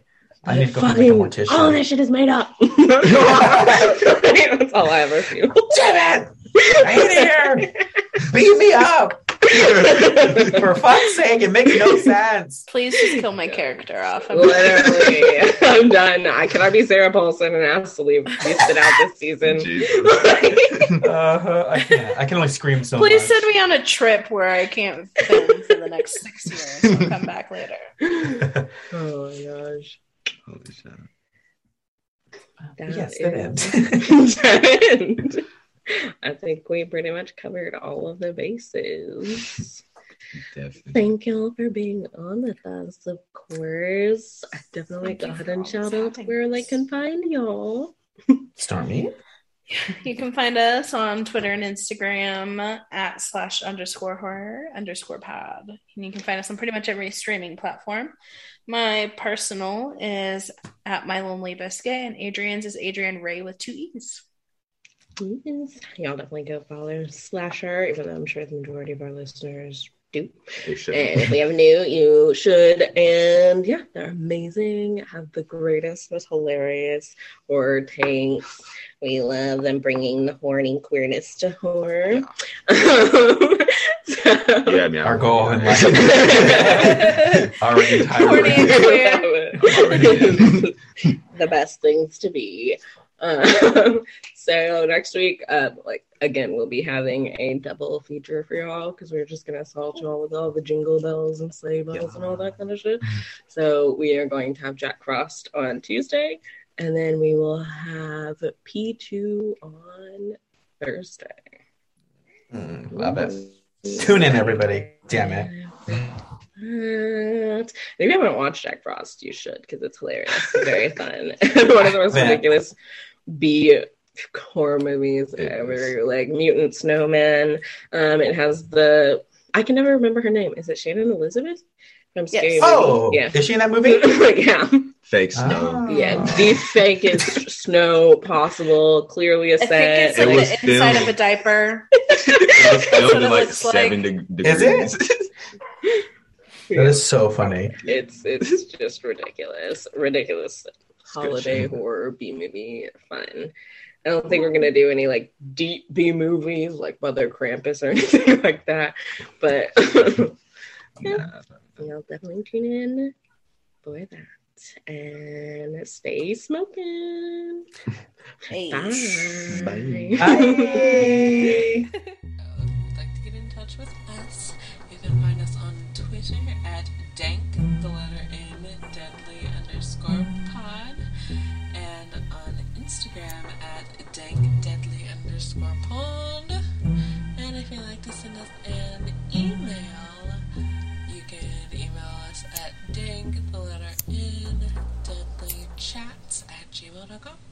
S3: I need to go find like a mortician.
S1: All of this shit is made up. That's all I ever feel.
S3: Damn it! I hate it here. Beat me up. For fuck's sake, it makes no sense.
S4: Please just kill my character off. I'm
S1: Literally, I'm done. I cannot be Sarah Paulson and asked to leave. You sit out this season.
S3: uh, I can't. I can only scream so
S4: Please
S3: much.
S4: send me on a trip where I can't film for the next six years. I'll come back later.
S1: Oh my gosh.
S5: Holy shit.
S1: That
S3: Yes,
S1: is-
S3: that ends.
S1: That end. I think we pretty much covered all of the bases.
S5: Definitely.
S1: Thank y'all for being on with us, of course. I definitely
S4: Thank you
S1: go ahead
S4: for
S1: and
S4: always
S1: shout out
S4: having
S1: where they
S4: us.
S1: can find y'all.
S3: Stormy?
S4: You can find us on Twitter and Instagram at slash underscore horror underscore pod. And you can find us on pretty much every streaming platform. My personal is at My Lonely Biscuit, and Adrian's is Adrian Ray with two E's.
S1: Yes. Y'all definitely go follow Slasher, even though I'm sure the majority of our listeners do.
S5: They should.
S1: And if we have new, you should. And yeah, they're amazing. Have the greatest, most hilarious horror takes. We love them bringing the horny queerness to horror. So-
S5: Yeah, I mean,
S3: Our goal in life. Our entire
S4: Horny and queer.
S1: The best things to be. Um, so next week, uh, like again, we'll be having a double feature for y'all because we're just gonna assault y'all with all the jingle bells and sleigh bells and all that kind of shit. So we are going to have Jack Frost on Tuesday, and then we will have P two on Thursday.
S3: Mm, love it. Tune in, everybody. Damn it.
S1: If you haven't watched Jack Frost, you should because it's hilarious, very fun, one of the most
S3: Man.
S1: ridiculous B horror movies
S5: It
S1: ever.
S5: is.
S1: Like Mutant Snowman. Um, it has the I can never remember her name. Is it Shannon Elizabeth from Scary
S4: Yes.
S1: Movie?
S3: Oh,
S1: Yeah.
S3: is she in that movie?
S1: yeah,
S5: Fake snow.
S3: Oh.
S1: yeah, the fakest snow possible. Clearly a
S4: I think
S1: set.
S4: it's
S5: It
S4: like
S5: was
S4: the inside
S5: filmed-
S4: of a diaper.
S5: It was
S4: That's
S5: filmed
S4: what
S5: in
S4: it
S5: like
S4: looks like.
S5: seven de-
S3: Is
S5: degrees.
S3: That is so funny.
S1: It's it's just ridiculous, ridiculous holiday horror B movie fun. I don't think we're gonna do any like deep B movies like Mother Krampus or anything like that, but
S5: Nah.
S1: you'll definitely tune in for that and stay smoking.
S4: Hey.
S1: Bye.
S5: Bye.
S3: Bye.
S6: If you'd like to get in touch with us, you can find us on Twitter at dank, the letter N, deadly underscore pod, and on Instagram at dank, deadly underscore pod. And if you'd like to send us an email, you can email us at dank, the letter N, deadly chats at gmail dot com.